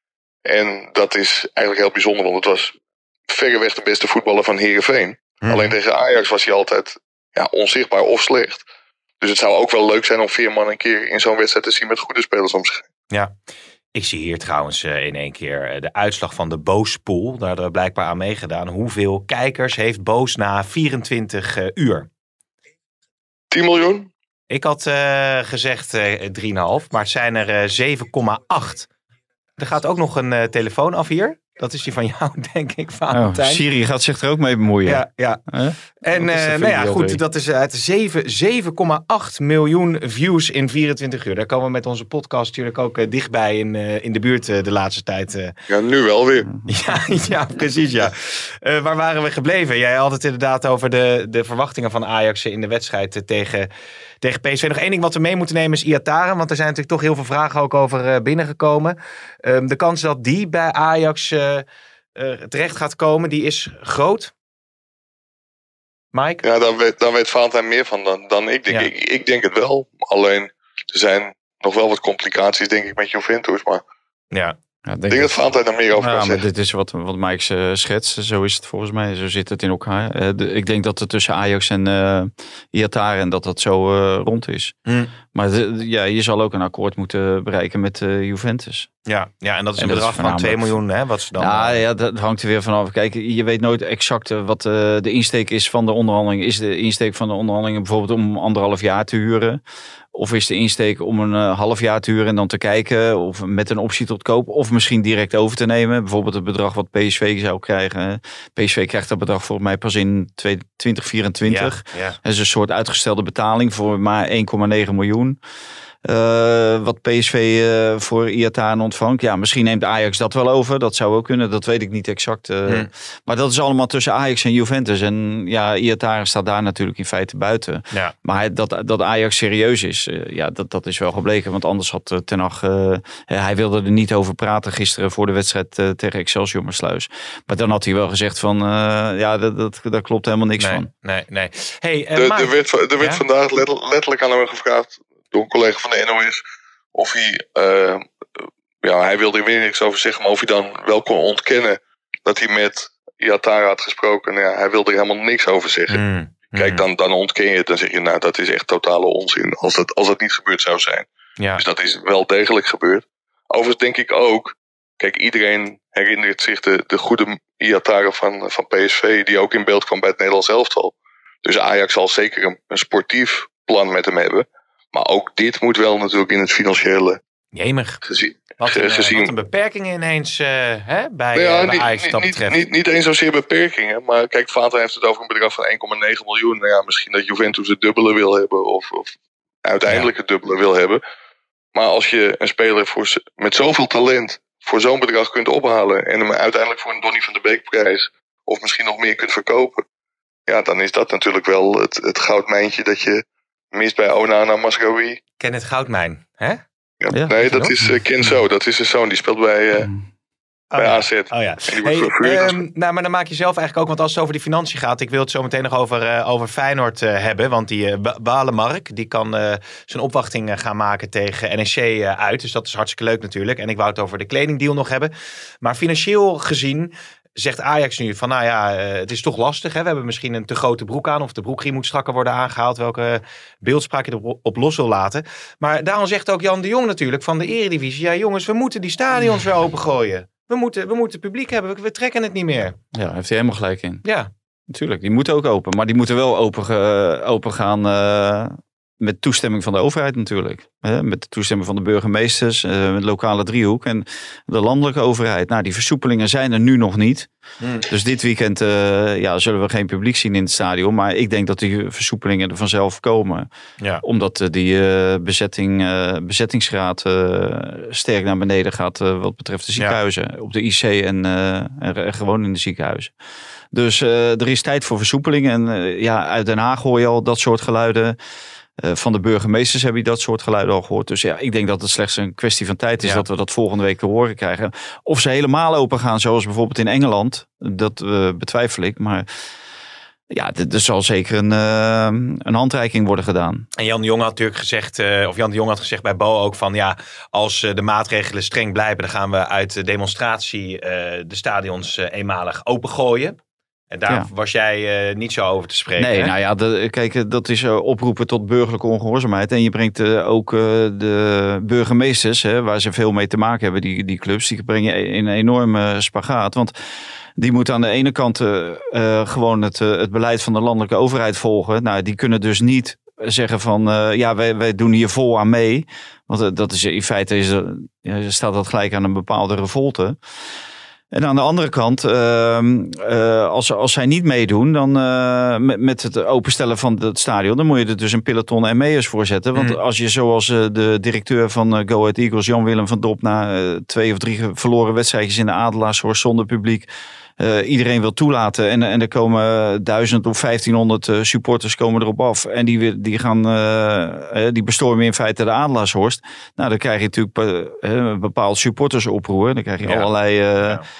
En dat is eigenlijk heel bijzonder, want het was verreweg de beste voetballer van Heerenveen. Hmm. Alleen tegen Ajax was hij altijd ja, onzichtbaar of slecht. Dus het zou ook wel leuk zijn om Veerman een keer in zo'n wedstrijd te zien met goede spelers om zich heen. Ja, ik zie hier trouwens uh, in één keer uh, de uitslag van de Boos-pool. Daar hebben we blijkbaar aan meegedaan. Hoeveel kijkers heeft Boos na vierentwintig uh, uur? tien miljoen? Ik had uh, gezegd uh, drie komma vijf, maar het zijn er uh, zeven komma acht. Er gaat ook nog een uh, telefoon af hier. Dat is die van jou, denk ik, Valentijn. Oh, Siri gaat zich er ook mee bemoeien. Ja, ja. Huh? En uh, nou ja, goed, drie. Dat is uit zeven komma acht miljoen views in vierentwintig uur. Daar komen we met onze podcast natuurlijk ook uh, dichtbij in, uh, in de buurt uh, de laatste tijd. Uh. Ja, nu wel weer. Ja, ja precies, ja. Uh, waar waren we gebleven? Jij had het inderdaad over de, de verwachtingen van Ajax in de wedstrijd uh, tegen... Tegen P S V. Nog één ding wat we mee moeten nemen is Iataren. Want er zijn natuurlijk toch heel veel vragen ook over uh, binnengekomen. Um, de kans dat die bij Ajax uh, uh, terecht gaat komen, die is groot. Mike? Ja, daar weet, daar weet Valentijn meer van dan, dan ik denk. Ja. Ik, ik denk het wel. Alleen, er zijn nog wel wat complicaties, denk ik, met Juventus. Maar Ja. Ja, ik denk dat Valentijn daar meer over Ja, kan maar zeggen. dit is wat, wat Mike uh, schetst. Zo is het volgens mij. Zo zit het in elkaar. Uh, de, ik denk dat het tussen Ajax en uh, Iataren dat dat zo uh, rond is. Hm. Maar de, de, ja, je zal ook een akkoord moeten bereiken met uh, Juventus. Ja, ja, en dat is En een dat is bedrag van twee voornamelijk- miljoen, hè, wat ze dan... Nou uh, ja, dat hangt er weer vanaf. Kijk, je weet nooit exact uh, wat uh, de insteek is van de onderhandeling. Is de insteek van de onderhandelingen bijvoorbeeld om anderhalf jaar te huren? Of is de insteek om een uh, half jaar te huren en dan te kijken? Of met een optie tot koop? Of misschien direct over te nemen? Bijvoorbeeld het bedrag wat P S V zou krijgen. P S V krijgt dat bedrag volgens mij pas in twintig vierentwintig. ja, ja. Dat is een soort uitgestelde betaling voor maar één komma negen miljoen. Uh, wat P S V uh, voor Iataren ontvangt. Ja, misschien neemt Ajax dat wel over. Dat zou ook kunnen. Dat weet ik niet exact. Uh, Hmm. Maar dat is allemaal tussen Ajax en Juventus. En ja, Iataren staat daar natuurlijk in feite buiten. Ja. Maar hij- dat, dat Ajax serieus is, uh, ja, dat, dat is wel gebleken. Want anders had uh, Ten Hag... Uh, hij wilde er niet over praten gisteren voor de wedstrijd uh, tegen Excelsior Maassluis. Maar dan had hij wel gezegd van... Uh, ja, dat, dat, daar klopt helemaal niks nee, van. nee, nee. Hey, uh, Er, Mike- er werd, er werd Ja? vandaag letterlijk, letterlijk aan hem gevraagd door een collega van de N O S of hij, uh, ja, hij wilde er weer niks over zeggen, maar of hij dan wel kon ontkennen dat hij met Iataren had gesproken. Nou ja, hij wilde er helemaal niks over zeggen. Mm, Kijk, mm. dan, dan ontken je het. Dan zeg je, nou, dat is echt totale onzin. Als dat, als dat niet gebeurd zou zijn. Ja. Dus dat is wel degelijk gebeurd. Overigens denk ik ook, kijk, iedereen herinnert zich de, de goede Iataren van, van P S V, die ook in beeld kwam bij het Nederlands elftal. Dus Ajax zal zeker een, een sportief plan met hem hebben. Maar ook dit moet wel natuurlijk in het financiële Jemig. gezien. Wat een, gezien. wat een beperking ineens uh, hè, bij, Nou ja, uh, bij niet, Ajax wat niet, dat niet, betreft. niet, niet eens zozeer beperkingen. Maar kijk, Valentijn heeft het over een bedrag van één komma negen miljoen. Nou ja, misschien dat Juventus het dubbele wil hebben. Of, of uiteindelijk het dubbele wil hebben. Maar als je een speler voor, z- met zoveel talent voor zo'n bedrag kunt ophalen. En hem uiteindelijk voor een Donny van de Beek prijs. Of misschien nog meer kunt verkopen. Ja, dan is dat natuurlijk wel het, het goudmijntje dat je mist bij Onana Masraoui. Kenneth Goudmijn, hè? Ja, Ja, nee, je dat nog? is uh, Kenzo. Dat is zijn zoon. Die speelt bij, uh, bij ja. A Z. Oh ja. En die wordt Hey, vervuurd als- ehm, nou, maar dan maak je zelf eigenlijk ook, want als het over die financiën gaat, ik wil het zo meteen nog over, uh, over Feyenoord uh, hebben, want die uh, Ba- Balemark, die kan uh, zijn opwachting uh, gaan maken tegen N E C uh, uit, dus dat is hartstikke leuk natuurlijk. En ik wou het over de kledingdeal nog hebben. Maar financieel gezien zegt Ajax nu van, nou ja, uh, het is toch lastig, hè? We hebben misschien een te grote broek aan, of de broekriem moet strakker worden aangehaald, welke beeldspraak je erop op los wil laten. Maar daarom zegt ook Jan de Jong natuurlijk van de Eredivisie, ja jongens, we moeten die stadions weer opengooien. We moeten, we moeten publiek hebben, we, we trekken het niet meer. Ja, daar heeft hij helemaal gelijk in. Ja, Natuurlijk, die moeten ook open. Maar die moeten wel open, ge- open gaan uh, met toestemming van de overheid natuurlijk. Hè? Met de toestemming van de burgemeesters, uh, met de lokale driehoek en de landelijke overheid. Nou, die versoepelingen zijn er nu nog niet. Hmm. Dus dit weekend uh, ja, zullen we geen publiek zien in het stadion. Maar ik denk dat die versoepelingen er vanzelf komen. ja. Omdat uh, die uh, bezetting, uh, bezettingsgraad uh, sterk naar beneden gaat uh, wat betreft de ziekenhuizen. Op de I C en, uh, en, en gewoon in de ziekenhuizen. Dus uh, er is tijd voor versoepeling. En uh, ja, uit Den Haag hoor je al dat soort geluiden. Uh, van de burgemeesters heb je dat soort geluiden al gehoord. Dus ja, ik denk dat het slechts een kwestie van tijd is Ja. dat we dat volgende week te horen krijgen. Of ze helemaal open gaan, zoals bijvoorbeeld in Engeland. Dat uh, betwijfel ik. Maar ja, er zal zeker een, uh, een handreiking worden gedaan. En Jan de Jong had natuurlijk gezegd, uh, of Jan de Jong had gezegd bij Bo ook van, ja, als uh, de maatregelen streng blijven, dan gaan we uit de demonstratie uh, de stadions uh, eenmalig opengooien. En daar Ja. was jij uh, niet zo over te spreken. Nee, hè? nou ja, de, kijk, dat is uh, oproepen tot burgerlijke ongehoorzaamheid. En je brengt uh, ook uh, de burgemeesters, hè, waar ze veel mee te maken hebben, die, die clubs, die brengen in een enorme spagaat. Want die moeten aan de ene kant uh, uh, gewoon het, uh, het beleid van de landelijke overheid volgen. Nou, die kunnen dus niet zeggen van, uh, ja, wij, wij doen hier vol aan mee. Want uh, dat is in feite is, uh, staat dat gelijk aan een bepaalde revolte. En aan de andere kant, uh, uh, als, als zij niet meedoen, dan uh, met, met het openstellen van het stadion, dan moet je er dus een peloton M E'ers voor zetten. Want Mm. als je zoals uh, de directeur van uh, Go Ahead Eagles, Jan-Willem van Dop, na uh, twee of drie verloren wedstrijdjes in de Adelaarshorst zonder publiek, uh, iedereen wil toelaten. En, en er komen duizend of vijftienhonderd uh, supporters komen erop af. En die, die gaan, uh, die bestormen in feite de Adelaarshorst. Nou, dan krijg je natuurlijk uh, een bepaald supportersoproer. Dan krijg je Ja. allerlei Uh, Ja.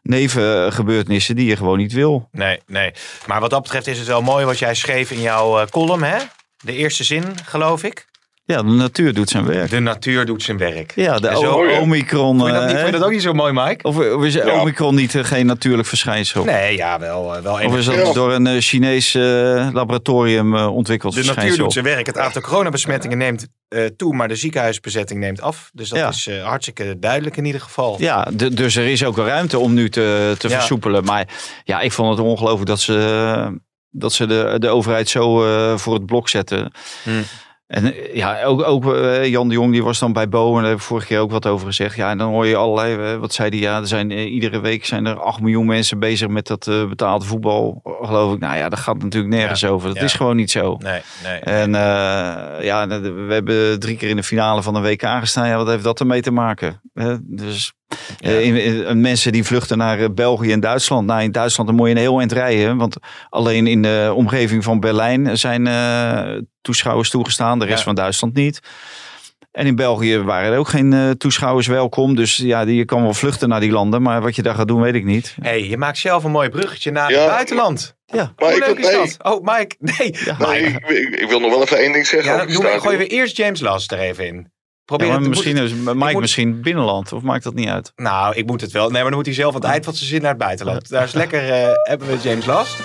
nevengebeurtenissen die je gewoon niet wil. Nee, nee. Maar wat dat betreft is het wel mooi wat jij schreef in jouw uh, column, hè? De eerste zin, geloof ik. Ja, de natuur doet zijn werk. De natuur doet zijn werk. Ja, de zo, o- Omicron. Vond je, dat niet, uh, vond je dat ook niet zo mooi, Mike? Of, of is ja. Omicron niet uh, geen natuurlijk verschijnsel? Nee, ja, wel, uh, wel Of is dat Ja. door een uh, Chinees uh, laboratorium uh, ontwikkeld De verschijnsel? natuur doet zijn werk. Het aantal coronabesmettingen neemt uh, toe, maar de ziekenhuisbezetting neemt af. Dus dat Ja. is uh, hartstikke duidelijk in ieder geval. Ja, d- dus er is ook wel ruimte om nu te, te Ja. versoepelen. Maar ja, ik vond het ongelooflijk dat ze, dat ze de, de overheid zo uh, voor het blok zetten. Hmm. En uh, ja, ook, ook uh, Jan de Jong, die was dan bij Bo. En daar heb ik vorige keer ook wat over gezegd. Ja, en dan hoor je allerlei, uh, wat zei hij? Ja, er zijn, uh, iedere week zijn er acht miljoen mensen bezig met dat uh, betaalde voetbal. Geloof ik. Nou ja, dat gaat natuurlijk nergens Ja. over. Dat Ja. is gewoon niet zo. Nee, nee. En uh, ja, we hebben drie keer in de finale van een W K gestaan. Ja, wat heeft dat ermee te maken? Uh, dus Ja. uh, in, in, mensen die vluchten naar uh, België en Duitsland. Nou, in Duitsland dan moet je een heel eind rijden. Want alleen in de omgeving van Berlijn zijn uh, toeschouwers toegestaan. De rest Ja. van Duitsland niet. En in België waren er ook geen uh, toeschouwers welkom. Dus ja, je kan wel vluchten naar die landen. Maar wat je daar gaat doen, weet ik niet. Hey, je maakt zelf een mooi bruggetje naar Ja. het buitenland. Ja. Maar Hoe ik, leuk is nee, dat? Oh, Mike. Nee. Ja. nee, Mike. ik, ik, ik wil nog wel even één ding zeggen. Ja, over dan het doen we, gooien we stadion. eerst James Last er even in. Probeer Ja, maar het, misschien moet is het- Mike moet- misschien binnenland. Of maakt dat niet uit? Nou, ik moet het wel. Nee, maar dan moet hij zelf aan het eind van zijn zin naar het buitenland. Daar is lekker, uh, hebben we James Last.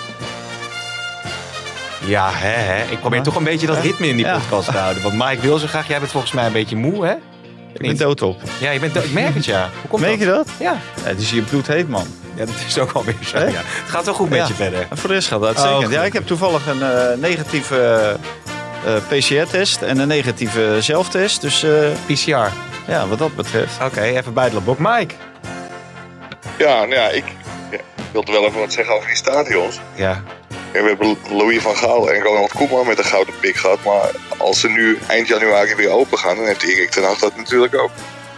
Ja, hè, hè. Ik probeer Ja. toch een beetje dat ritme in die Ja. podcast te houden. Want Mike wil zo graag. Jij bent volgens mij een beetje moe, hè? Ik ben doodop. Ja, je bent, ik merk het, ja. Hoe komt Merk je dat? Ja. Ja, het is hier bloedheet, man. Ja, dat is ook alweer zo, Hè? ja. Het gaat wel goed met Ja. je verder. En voor de rest gaat het uitstekend. Oh, ja, goed. ik heb toevallig een uh, negatieve uh, P C R-test en een negatieve zelftest. Dus uh, P C R. ja, wat dat betreft. Oké, okay, even buitenlandbok. Mike. Ja, nou ja, ik ja, wilde wel even wat zeggen over die stadions. Ja. Ja, we hebben Louis van Gaal en Ronald Koeman met een gouden pik gehad. Maar als ze nu eind januari weer open gaan, dan heeft Erik ten Hag dat natuurlijk ook.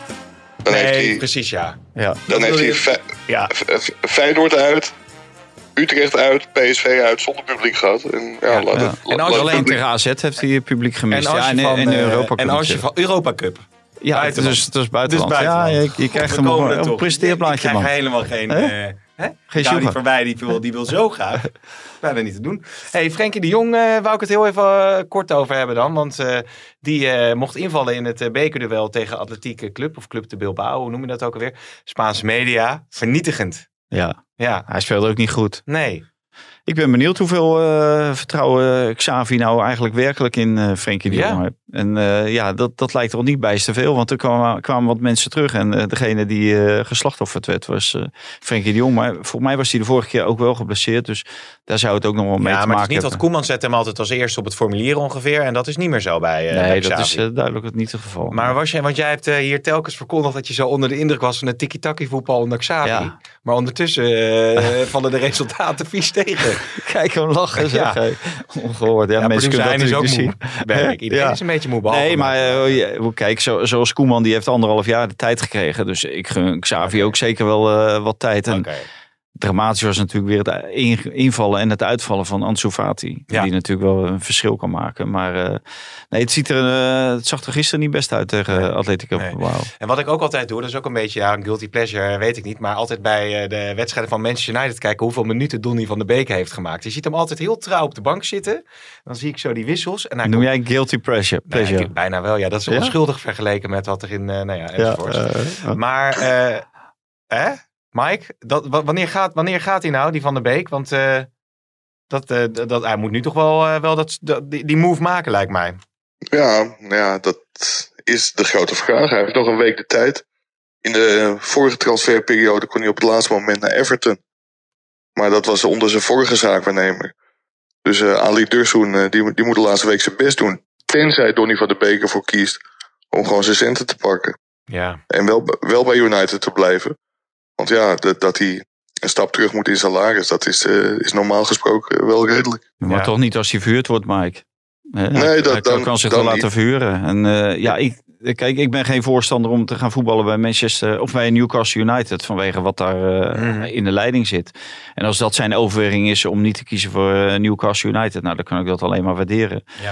Dan nee, heeft hij, precies, ja. Ja. dan heeft hij Fe- Ja. F- Feyenoord uit, Utrecht uit, P S V uit, zonder publiek gehad. En, ja, Ja, laat ja. het, En als laat je het Alleen publiek- tegen A Z heeft hij publiek gemist. En als ja, je en, van, en eh, Europa en als je van Europa Cup. Ja, buitenland. dus het is buitenland. Dus buitenland. Ja, je, je krijgt We hem komen op er een toch. presenteerplaatje, Ik man. krijg helemaal geen... Hè? eh hè? Geen Gaudi sugar. voorbij, die wil, die wil zo graag. Bijna niet te doen. Hey, Frenkie de Jong uh, wou ik het heel even uh, kort over hebben dan. Want uh, die uh, mocht invallen in het uh, bekerduel tegen Atletiek Club. Of Club de Bilbao, hoe noem je dat ook alweer? Spaanse media. Vernietigend. Ja, Ja, hij speelde ook niet goed. nee. Ik ben benieuwd hoeveel uh, vertrouwen Xavi nou eigenlijk werkelijk in uh, Frenkie de Ja. Jong heeft. En uh, ja, dat, dat lijkt er niet bij te veel. Want er kwamen, kwamen wat mensen terug. En uh, degene die uh, geslachtofferd werd was uh, Frenkie de Jong. Maar volgens mij was hij de vorige keer ook wel geblesseerd. Dus daar zou het ook nog wel mee Ja, te maar het maken is niet dat hebben. Koeman zet hem altijd als eerste op het formulier ongeveer. En dat is niet meer zo bij, uh, bij Nee, dat Xavi. is uh, duidelijk niet het geval. Maar was je, want jij hebt uh, hier telkens verkondigd dat je zo onder de indruk was van het tiki-taki voetbal onder Xavi. Ja. Maar ondertussen uh, vallen de resultaten vies tegen. Kijk hem lachen, zeg. Ja. Hey. Ongehoord. Ja, Ja, mensen kunnen dat is ook natuurlijk moe. zien. Merk ik. Iedereen Ja. is een beetje moe. behalve Nee, maar mij. uh, ja, kijk, zo, zoals Koeman, die heeft anderhalf jaar de tijd gekregen. Dus ik gun Xavi ook zeker wel uh, wat tijd. En Oké. dramatisch was natuurlijk weer het in- invallen en het uitvallen van Ansu Fati. Ja. Die natuurlijk wel een verschil kan maken. Maar uh, nee, het, ziet er, uh, het zag er gisteren niet best uit tegen Nee. Atletico Nee. Bilbao. En wat ik ook altijd doe, dat is ook een beetje ja, een guilty pleasure, weet ik niet. Maar altijd bij uh, de wedstrijden van Manchester United kijken hoeveel minuten Donny van de Beek heeft gemaakt. Je ziet hem altijd heel trouw op de bank zitten. Dan zie ik zo die wissels. En hij Noem komt- jij guilty pleasure? Nou, pleasure? ik- bijna wel, ja. Dat is Ja? onschuldig vergeleken met wat er in, uh, nou ja, ja, enzovoorts. uh, Maar, uh, hè? Mike, dat, wa- wanneer, gaat, wanneer gaat hij nou, die Van der Beek? Want uh, dat, uh, dat, dat, hij moet nu toch wel, uh, wel dat, dat, die, die move maken, lijkt mij. Ja, nou ja, dat is de grote vraag. Hij heeft nog een week de tijd. In de vorige transferperiode kon hij op het laatste moment naar Everton. Maar dat was onder zijn vorige zaakwaarnemer. Dus uh, Ali Dursun, uh, die, die moet de laatste week zijn best doen. Tenzij Donny van de Beek ervoor kiest om gewoon zijn centen te pakken. Ja. En wel, wel bij United te blijven. Want ja, dat, dat hij een stap terug moet in salaris, dat is, uh, is normaal gesproken wel redelijk. Maar Ja. toch niet als hij verhuurd wordt, Mike. Hè? Nee, hij dat- hij dan- kan zich dan wel laten niet. verhuren. En uh, ja, ik, kijk, ik ben geen voorstander om te gaan voetballen bij Manchester of bij Newcastle United vanwege wat daar uh, Mhm. in de leiding zit. En als dat zijn overweging is om niet te kiezen voor uh, Newcastle United, nou dan kan ik dat alleen maar waarderen. Ja.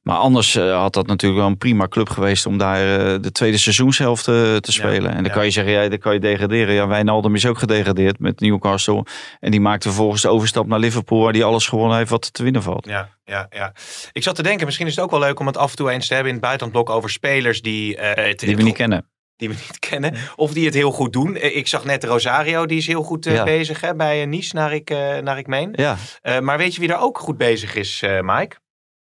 Maar anders uh, had dat natuurlijk wel een prima club geweest om daar uh, de tweede seizoenshelft uh, te spelen. Ja, en dan ja. kan je zeggen, ja, dan kan je degraderen. Ja, Wijnaldum is ook gedegradeerd met Newcastle. En die maakte vervolgens de overstap naar Liverpool, waar die alles gewonnen heeft wat te winnen valt. Ja, ja, ja. Ik zat te denken, misschien is het ook wel leuk om het af en toe eens te hebben in het buitenlandblok over spelers die... Uh, het, die we niet kennen. Die we niet kennen. Of die het heel goed doen. Ik zag net Rosario, die is heel goed uh, ja. bezig hè, bij Nice, naar ik, uh, naar ik meen. Ja. Uh, maar weet je wie daar ook goed bezig is, uh, Mike?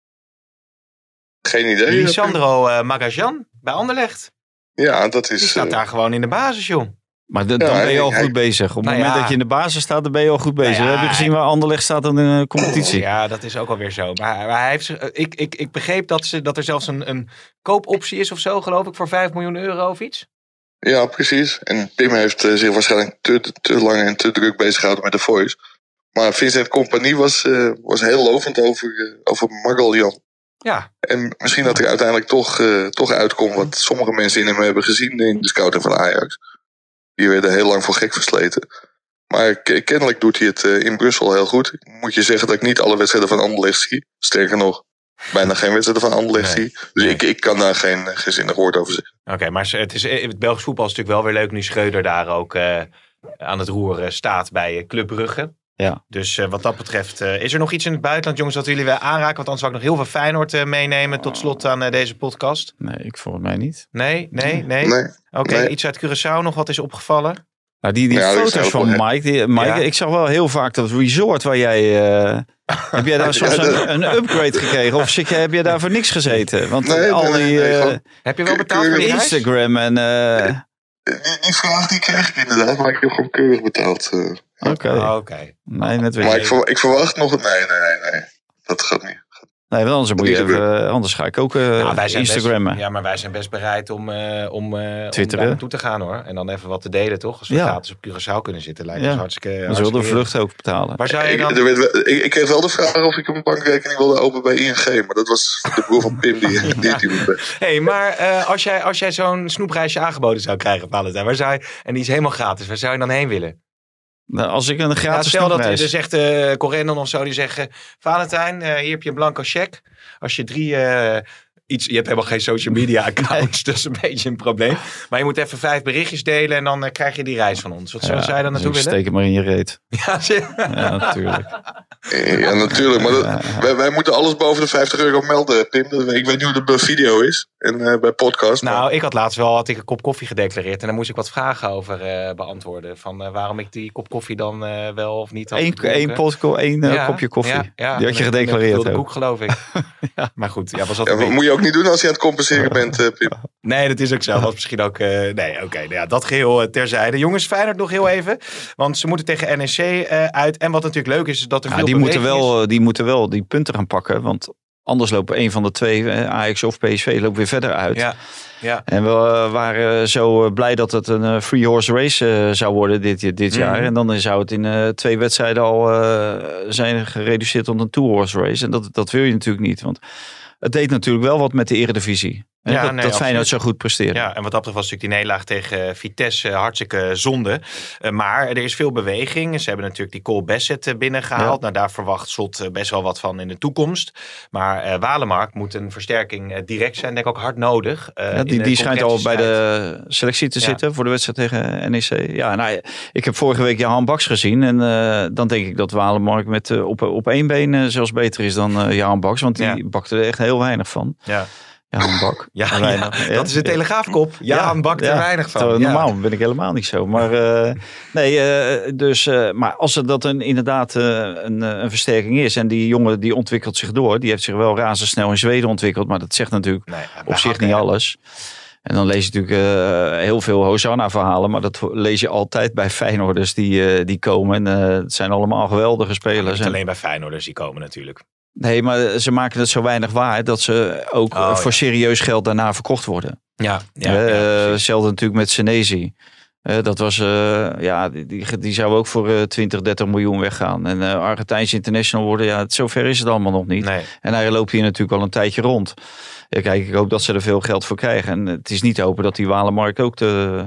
Geen idee. Lisandro uh, Magajan bij Anderlecht. Ja, dat is... Die staat uh... daar gewoon in de basis, joh. Maar de, dan ja, ben je al hij, goed bezig. Op het nou moment ja. dat je in de basis staat, dan ben je al goed bezig. Nou ja, heb je gezien waar Anderlecht staat in de competitie? Ja, dat is ook alweer zo. Maar, maar hij heeft, ik, ik, ik begreep dat, ze, dat er zelfs een, een koopoptie is of zo, geloof ik, voor vijf miljoen euro of iets. Ja, precies. En Pim heeft uh, zich waarschijnlijk te, te lang en te druk bezig gehouden met de Voice. Maar Vincent Kompany was, uh, was heel lovend over, uh, over Magaljan. Ja. En misschien dat hij uiteindelijk toch, uh, toch uitkomt wat sommige mensen in hem hebben gezien in de scouting van Ajax. Die werden heel lang voor gek versleten. Maar k- kennelijk doet hij het uh, in Brussel heel goed. Moet je zeggen dat ik niet alle wedstrijden van Anderlecht zie. Sterker nog, bijna geen wedstrijden van Anderlecht nee. zie. Dus nee. ik, ik kan daar geen, geen zinnig woord over zeggen. Oké, okay, maar het, is, het Belgisch voetbal is natuurlijk wel weer leuk nu Schreuder daar ook uh, aan het roer uh, staat bij Club Brugge. Ja. Dus uh, wat dat betreft, uh, is er nog iets in het buitenland, jongens, dat jullie weer aanraken? Want anders zou ik nog heel veel Feyenoord uh, meenemen tot slot aan uh, deze podcast. Nee, ik volgens mij niet. Nee, nee, nee. nee. Oké, okay, nee. iets uit Curaçao nog wat is opgevallen? Nou, die die ja, foto's van Mike, die, Mike ja. ik zag wel heel vaak dat resort waar jij... Uh, heb jij daar soms ja, de... een, een upgrade gekregen? Of zit je, heb je daar voor niks gezeten? Want nee, al die... Nee, nee, uh, heb je wel betaald voor die Instagram en... Uh... Die, die vraag die kreeg ik inderdaad, maar ik heb gewoon keurig betaald. Uh. Oké. Okay. Oh, okay. Nee, net weer. Maar ik, ver, ik verwacht nog... Nee, nee, nee, nee. Dat gaat niet. Nee, wel anders, moet je even, anders ga ik ook uh, nou, wij zijn Instagrammen. Best, ja, maar wij zijn best bereid om, uh, om, uh, om daar naartoe te gaan, hoor. En dan even wat te delen, toch? Als we ja. gratis op Curaçao kunnen zitten, lijkt ja. ons hartstikke... Dan zullen we de vlucht ook betalen. Waar zou je dan... ik, ik, ik, ik kreeg wel de vraag of ik een bankrekening wilde openen bij I N G. Maar dat was de broer van Pim die die, die, die Hé, hey, maar uh, als jij, als jij zo'n snoepreisje aangeboden zou krijgen, Valentijn, waar zou je, en die is helemaal gratis, waar zou je dan heen willen? Nou, als ik een gratis ja, stel dat er zegt uh, Corendon of zo, die zeggen... Valentijn, uh, hier heb je een blanco cheque. Als je drie... Uh, iets, je hebt helemaal geen social media accounts, nee. Dus een beetje een probleem. Maar je moet even vijf berichtjes delen en dan uh, krijg je die reis van ons. Wat ja, zou je dan naartoe willen? Steek hem maar in je reet. Ja, ja natuurlijk. Ja, natuurlijk. Maar dat, ja. wij, wij moeten alles boven de vijftig euro melden, Pim. Ik weet niet hoe dat bij video is. En uh, bij podcast. Nou, maar... ik had laatst wel had ik een kop koffie gedeclareerd. En dan moest ik wat vragen over uh, beantwoorden. Van uh, waarom ik die kop koffie dan uh, wel of niet had Eén podcast, één uh, ja, kopje koffie. Ja, ja. Die had je gedeclareerd. De koek, geloof ik. Ja. Maar goed. Ja, was dat ja, maar moet je ook niet doen als je aan het compenseren bent, uh, Pim. Nee, dat is ook zo. Was misschien ook... Uh, nee, oké. Okay, nou ja, dat geheel uh, terzijde. Jongens, Feyenoord nog heel even. Want ze moeten tegen N E C uh, uit. En wat natuurlijk leuk is, is dat er ja, veel die moeten wel, is. Die moeten wel die punten gaan pakken. Want anders lopen een van de twee, Ajax of P S V, loopt weer verder uit. Ja, ja. En we uh, waren zo blij dat het een uh, free horse race uh, zou worden dit, dit mm. jaar. En dan zou het in uh, twee wedstrijden al uh, zijn gereduceerd tot een two horse race. En dat, dat wil je natuurlijk niet. Want het deed natuurlijk wel wat met de Eredivisie. Ja, dat, nee, dat Feyenoord zo goed presteerde. Ja, en wat dat betreft was natuurlijk die nederlaag tegen Vitesse hartstikke zonde. Uh, maar er is veel beweging. Ze hebben natuurlijk die Cole Bassett binnengehaald. Ja. Nou, daar verwacht Slot best wel wat van in de toekomst. Maar uh, Walemark moet een versterking uh, direct zijn. Denk ik ook hard nodig. Uh, ja, die die schijnt al bij de selectie te ja. zitten voor de wedstrijd tegen N E C. Ja, nou, ik heb vorige week Johan Baks gezien. En uh, dan denk ik dat Walemark met, uh, op, op één been uh, zelfs beter is dan uh, Johan Baks. Want die ja. bakte er echt heel weinig van. Ja. Jaan Bak. Ja, ja, ja, dat is een telegraafkop. Jaan ja, bakt er ja, weinig van. Zo, normaal ja. ben ik helemaal niet zo. Maar, uh, nee, uh, dus, uh, maar als er dat een, inderdaad uh, een, een versterking is. En die jongen die ontwikkelt zich door. Die heeft zich wel razendsnel in Zweden ontwikkeld. Maar dat zegt natuurlijk nee, op zich hakken, niet alles. En dan lees je natuurlijk uh, heel veel Hosanna-verhalen. Maar dat lees je altijd bij Feyenoorders die, uh, die komen. En uh, het zijn allemaal geweldige spelers. Ja, niet alleen bij Feyenoorders die komen natuurlijk. Nee, maar ze maken het zo weinig waar dat ze ook oh, voor ja. serieus geld daarna verkocht worden. Ja, ja, uh, ja hetzelfde natuurlijk met Senesi. Uh, dat was, uh, ja, die, die, die zou ook voor uh, twintig, dertig miljoen weggaan. En uh, Argentijnse international worden, ja, zover is het allemaal nog niet. Nee. En hij loopt hier natuurlijk al een tijdje rond. Ja, kijk, ik hoop dat ze er veel geld voor krijgen. En het is niet te hopen dat die Walemark ook te,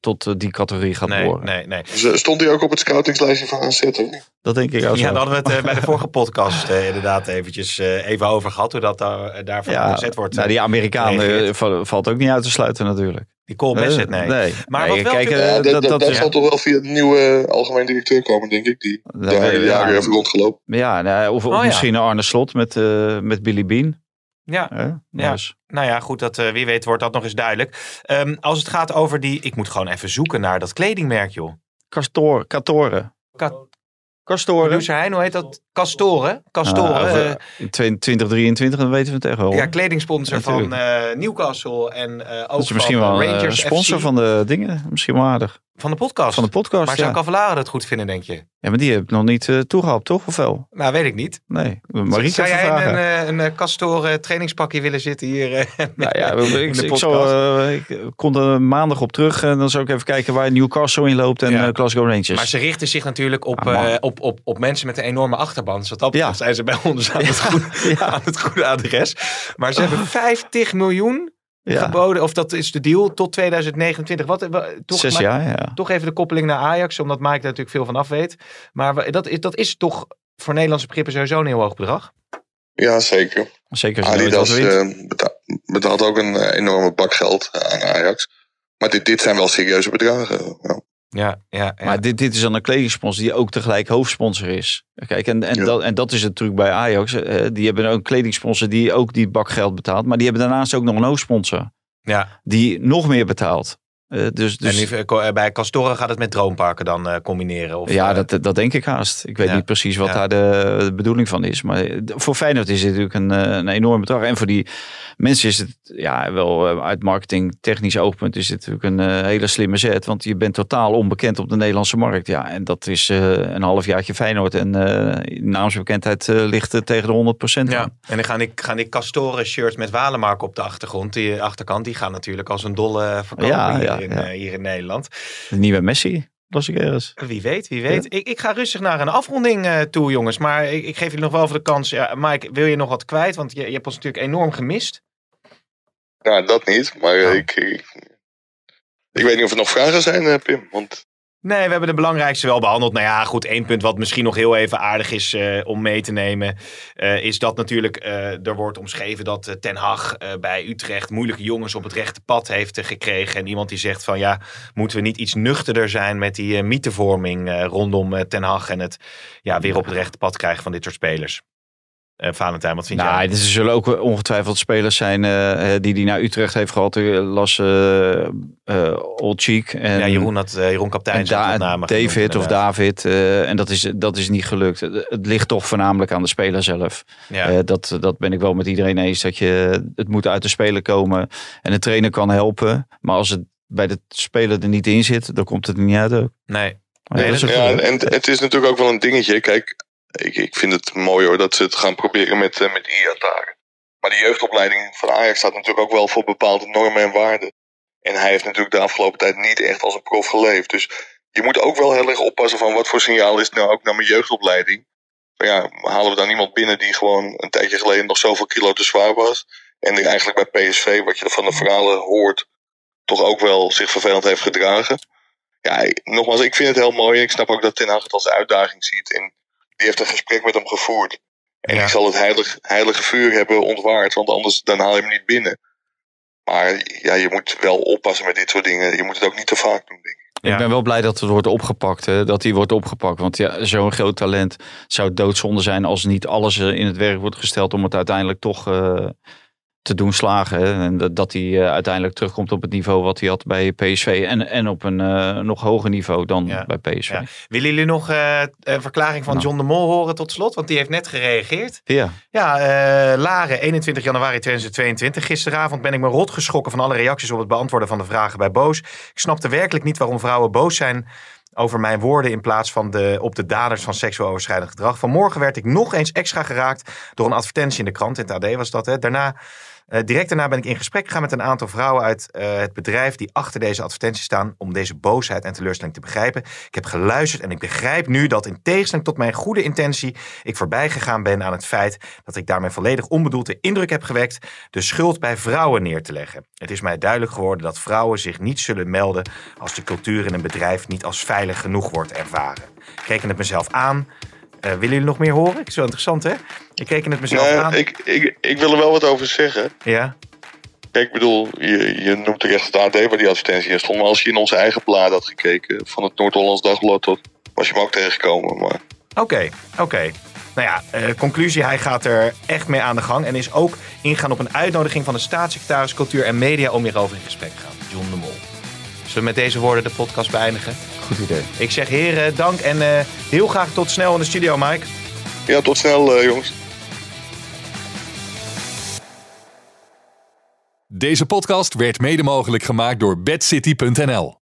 tot uh, die categorie gaat nee, behoren. Nee, nee. Dus, stond hij ook op het scoutingslijstje van A Z? Dat denk ik ook. Ja, daar hadden we het uh, bij de vorige podcast uh, inderdaad eventjes uh, even over gehad. Hoe dat uh, daar van ja, A Z wordt. Nou, die Amerikaan uh, valt ook niet uit te sluiten natuurlijk. Die Cole Bassett, nee. nee. Maar nee, wat wel... Kijk, uh, ja, dat, dat, dat, dat ja. zal toch wel via de nieuwe algemeen directeur komen, denk ik. Die Dat daar weet, de jaren ja. heeft rondgelopen. Ja, nou, of, of oh, misschien ja. Arne Slot met, uh, met Billy Bean. Ja, Hè? ja. Dus. Nou ja, goed, dat, uh, wie weet wordt dat nog eens duidelijk. Um, als het gaat over die... Ik moet gewoon even zoeken naar dat kledingmerk, joh. Castor, Catoren. Ka- Castoren. Producer Hein, hoe heet dat? Castoren? Castoren. Ah, uh, in twintig drieëntwintig, dan weten we het echt wel. ja, kledingsponsor Natuurlijk. van uh, Newcastle en uh, ook Dat is misschien van wel Rangers een sponsor F C. van de dingen. Misschien wel aardig. Van de podcast. Van de podcast, Maar ja. zou Cavallaro dat goed vinden, denk je? Ja, maar die heb ik nog niet uh, toegehaald, toch? Of wel? Nou, weet ik niet. Nee. Marieke Zou even jij vragen. een, een, een Castoren trainingspakje willen zitten hier? Uh, Nou ja, ik, in ik, de ik, podcast? zal, uh, ik kon er maandag op terug en dan zal ik even kijken waar Newcastle in loopt en Ja. uh, Glasgow Rangers. Maar ze richten zich natuurlijk op, Ah, man. uh, op, op, op mensen met een enorme achterban. Dus wat dat betreft Ja. zijn ze bij ons aan het, goede, Ja. aan het goede adres. Maar ze hebben vijftig miljoen Ja. geboden. Of dat is de deal tot tweeduizend negenentwintig. Wat, wat, toch, Zes maar- jaar, ja. Toch even de koppeling naar Ajax. Omdat Mike daar natuurlijk veel van af weet. Maar wa- dat, is- dat is toch voor Nederlandse begrippen sowieso een heel hoog bedrag. Ja, zeker. Zeker als je nooit Adidas wat wint. uh, beta- betaalt ook een uh, enorme bak geld aan Ajax. Maar dit, dit zijn wel serieuze bedragen. Ja. Ja, ja, ja. Maar dit, dit is dan een kledingsponsor die ook tegelijk hoofdsponsor is. Kijk, en, en, Ja. dat, en dat is het truc bij Ajax. Uh, die hebben ook een kledingsponsor die ook die bak geld betaalt. Maar die hebben daarnaast ook nog een hoofdsponsor. ja. Die nog meer betaalt. Uh, dus, dus, En nu, uh, bij Castoren gaat het met droomparken dan uh, combineren? Of, ja, uh, dat, dat denk ik haast. Ik weet Ja. niet precies wat Ja. daar de, de bedoeling van is. Maar voor Feyenoord is dit natuurlijk een, uh, een enorm bedrag. En voor die mensen is het ja, wel uh, uit marketing technisch oogpunt is dit natuurlijk een uh, hele slimme zet. Want je bent totaal onbekend op de Nederlandse markt. Ja, en dat is uh, een halfjaartje Feyenoord. En uh, naamsbekendheid uh, ligt uh, tegen de honderd procent Ja, aan. en dan gaan die, gaan die Castoren shirts met Walemark op de achtergrond, die achterkant, die gaan natuurlijk als een dolle verkopen Ja, hier, ja, in, ja. uh, hier in Nederland. De nieuwe Messi, las ik ergens. Wie weet, wie weet. Ik, ik ga rustig naar een afronding uh, toe, jongens. Maar ik, ik geef jullie nog wel even de kans. Ja, Mike, wil je nog wat kwijt? Want je, je hebt ons natuurlijk enorm gemist. Ja, dat niet. Maar uh, Oh. ik, ik, ik weet niet of er nog vragen zijn, uh, Pim. Want Nee, we hebben de belangrijkste wel behandeld. Nou ja, goed, één punt wat misschien nog heel even aardig is uh, om mee te nemen. Uh, is dat natuurlijk, uh, er wordt omschreven dat uh, Ten Hag uh, bij Utrecht moeilijke jongens op het rechte pad heeft uh, gekregen. En iemand die zegt van ja, moeten we niet iets nuchterder zijn met die uh, mythevorming uh, rondom uh, Ten Hag. En het ja, weer op het rechte pad krijgen van dit soort spelers. Uh, Valentijn, wat vind Nou, jij? er zullen ook ongetwijfeld spelers zijn uh, die die naar Utrecht heeft gehad. Ik las uh, uh, Old Cheek. En, Ja, Jeroen, had, uh, Jeroen Kaptein en zijn Da- tot namen David genoemd, of inderdaad. David. Uh, en dat is, dat is niet gelukt. Het, het ligt toch voornamelijk aan de speler zelf. Ja. Uh, dat, dat ben ik wel met iedereen eens. Dat je, het moet uit de speler komen. En de trainer kan helpen. Maar als het bij de speler er niet in zit, dan komt het er niet uit ook. Nee. Ja, Nee, dat is dat ook ja, goed. en het is natuurlijk ook wel een dingetje. Kijk, ik, ik vind het mooi hoor dat ze het gaan proberen met, uh, met Iataren. Maar de jeugdopleiding van Ajax staat natuurlijk ook wel voor bepaalde normen en waarden. En hij heeft natuurlijk de afgelopen tijd niet echt als een prof geleefd. Dus je moet ook wel heel erg oppassen van wat voor signaal is het nou ook naar mijn jeugdopleiding. Maar ja, halen we dan iemand binnen die gewoon een tijdje geleden nog zoveel kilo te zwaar was. En die eigenlijk bij P S V, wat je van de verhalen hoort, toch ook wel zich vervelend heeft gedragen. Ja, nogmaals, ik vind het heel mooi. Ik snap ook dat Ten Hag het als uitdaging ziet. En die heeft een gesprek met hem gevoerd. En Ja. die zal het heilig, heilige vuur hebben ontwaard. Want anders dan haal je hem niet binnen. Maar ja, je moet wel oppassen met dit soort dingen. Je moet het ook niet te vaak doen, denk ik. Ja. Ik ben wel blij dat het wordt opgepakt. Hè? Dat hij wordt opgepakt. Want ja, zo'n groot talent zou doodzonde zijn als niet alles uh, in het werk wordt gesteld om het uiteindelijk toch uh, te doen slagen. Hè? En dat, dat hij uh, uiteindelijk terugkomt op het niveau wat hij had bij P S V. En, en op een uh, nog hoger niveau dan Ja. bij P S V. Ja. Ja. Willen jullie nog uh, een verklaring van Nou. John de Mol horen tot slot? Want die heeft net gereageerd. ja. Ja, uh, Laren, eenentwintig januari tweeduizend tweeëntwintig. Gisteravond ben ik me rot geschrokken van alle reacties op het beantwoorden van de vragen bij Boos. Ik snapte werkelijk niet waarom vrouwen boos zijn over mijn woorden in plaats van de, op de daders van seksueel overschrijdend gedrag. Vanmorgen werd ik nog eens extra geraakt door een advertentie in de krant. In het A D was dat. Hè. Daarna Uh, direct daarna ben ik in gesprek gegaan met een aantal vrouwen uit uh, het bedrijf die achter deze advertentie staan om deze boosheid en teleurstelling te begrijpen. Ik heb geluisterd en ik begrijp nu dat in tegenstelling tot mijn goede intentie ik voorbij gegaan ben aan het feit dat ik daarmee volledig onbedoeld de indruk heb gewekt de schuld bij vrouwen neer te leggen. Het is mij duidelijk geworden dat vrouwen zich niet zullen melden als de cultuur in een bedrijf niet als veilig genoeg wordt ervaren. Ik reken het mezelf aan. Uh, willen jullie nog meer horen? Het is wel interessant, hè? Ik reken het mezelf nee, aan. Ik, ik, ik wil er wel wat over zeggen. Ja? Kijk, ik bedoel, je, je noemt er echt het A D waar die advertentie in stond. Maar als je in onze eigen blad had gekeken, van het Noord-Hollands Dagblad, tot, was je hem ook tegengekomen. Maar... Oké, okay, oké. Okay. Nou ja, uh, conclusie, hij gaat er echt mee aan de gang. En is ook ingaan op een uitnodiging van de staatssecretaris Cultuur en Media om hierover in gesprek te gaan. John de Mol. Zullen we met deze woorden de podcast beëindigen? Goed idee. Ik zeg heren, dank en uh, heel graag tot snel in de studio, Mike. Ja, tot snel, uh, jongens. Deze podcast werd mede mogelijk gemaakt door bedcity punt n l.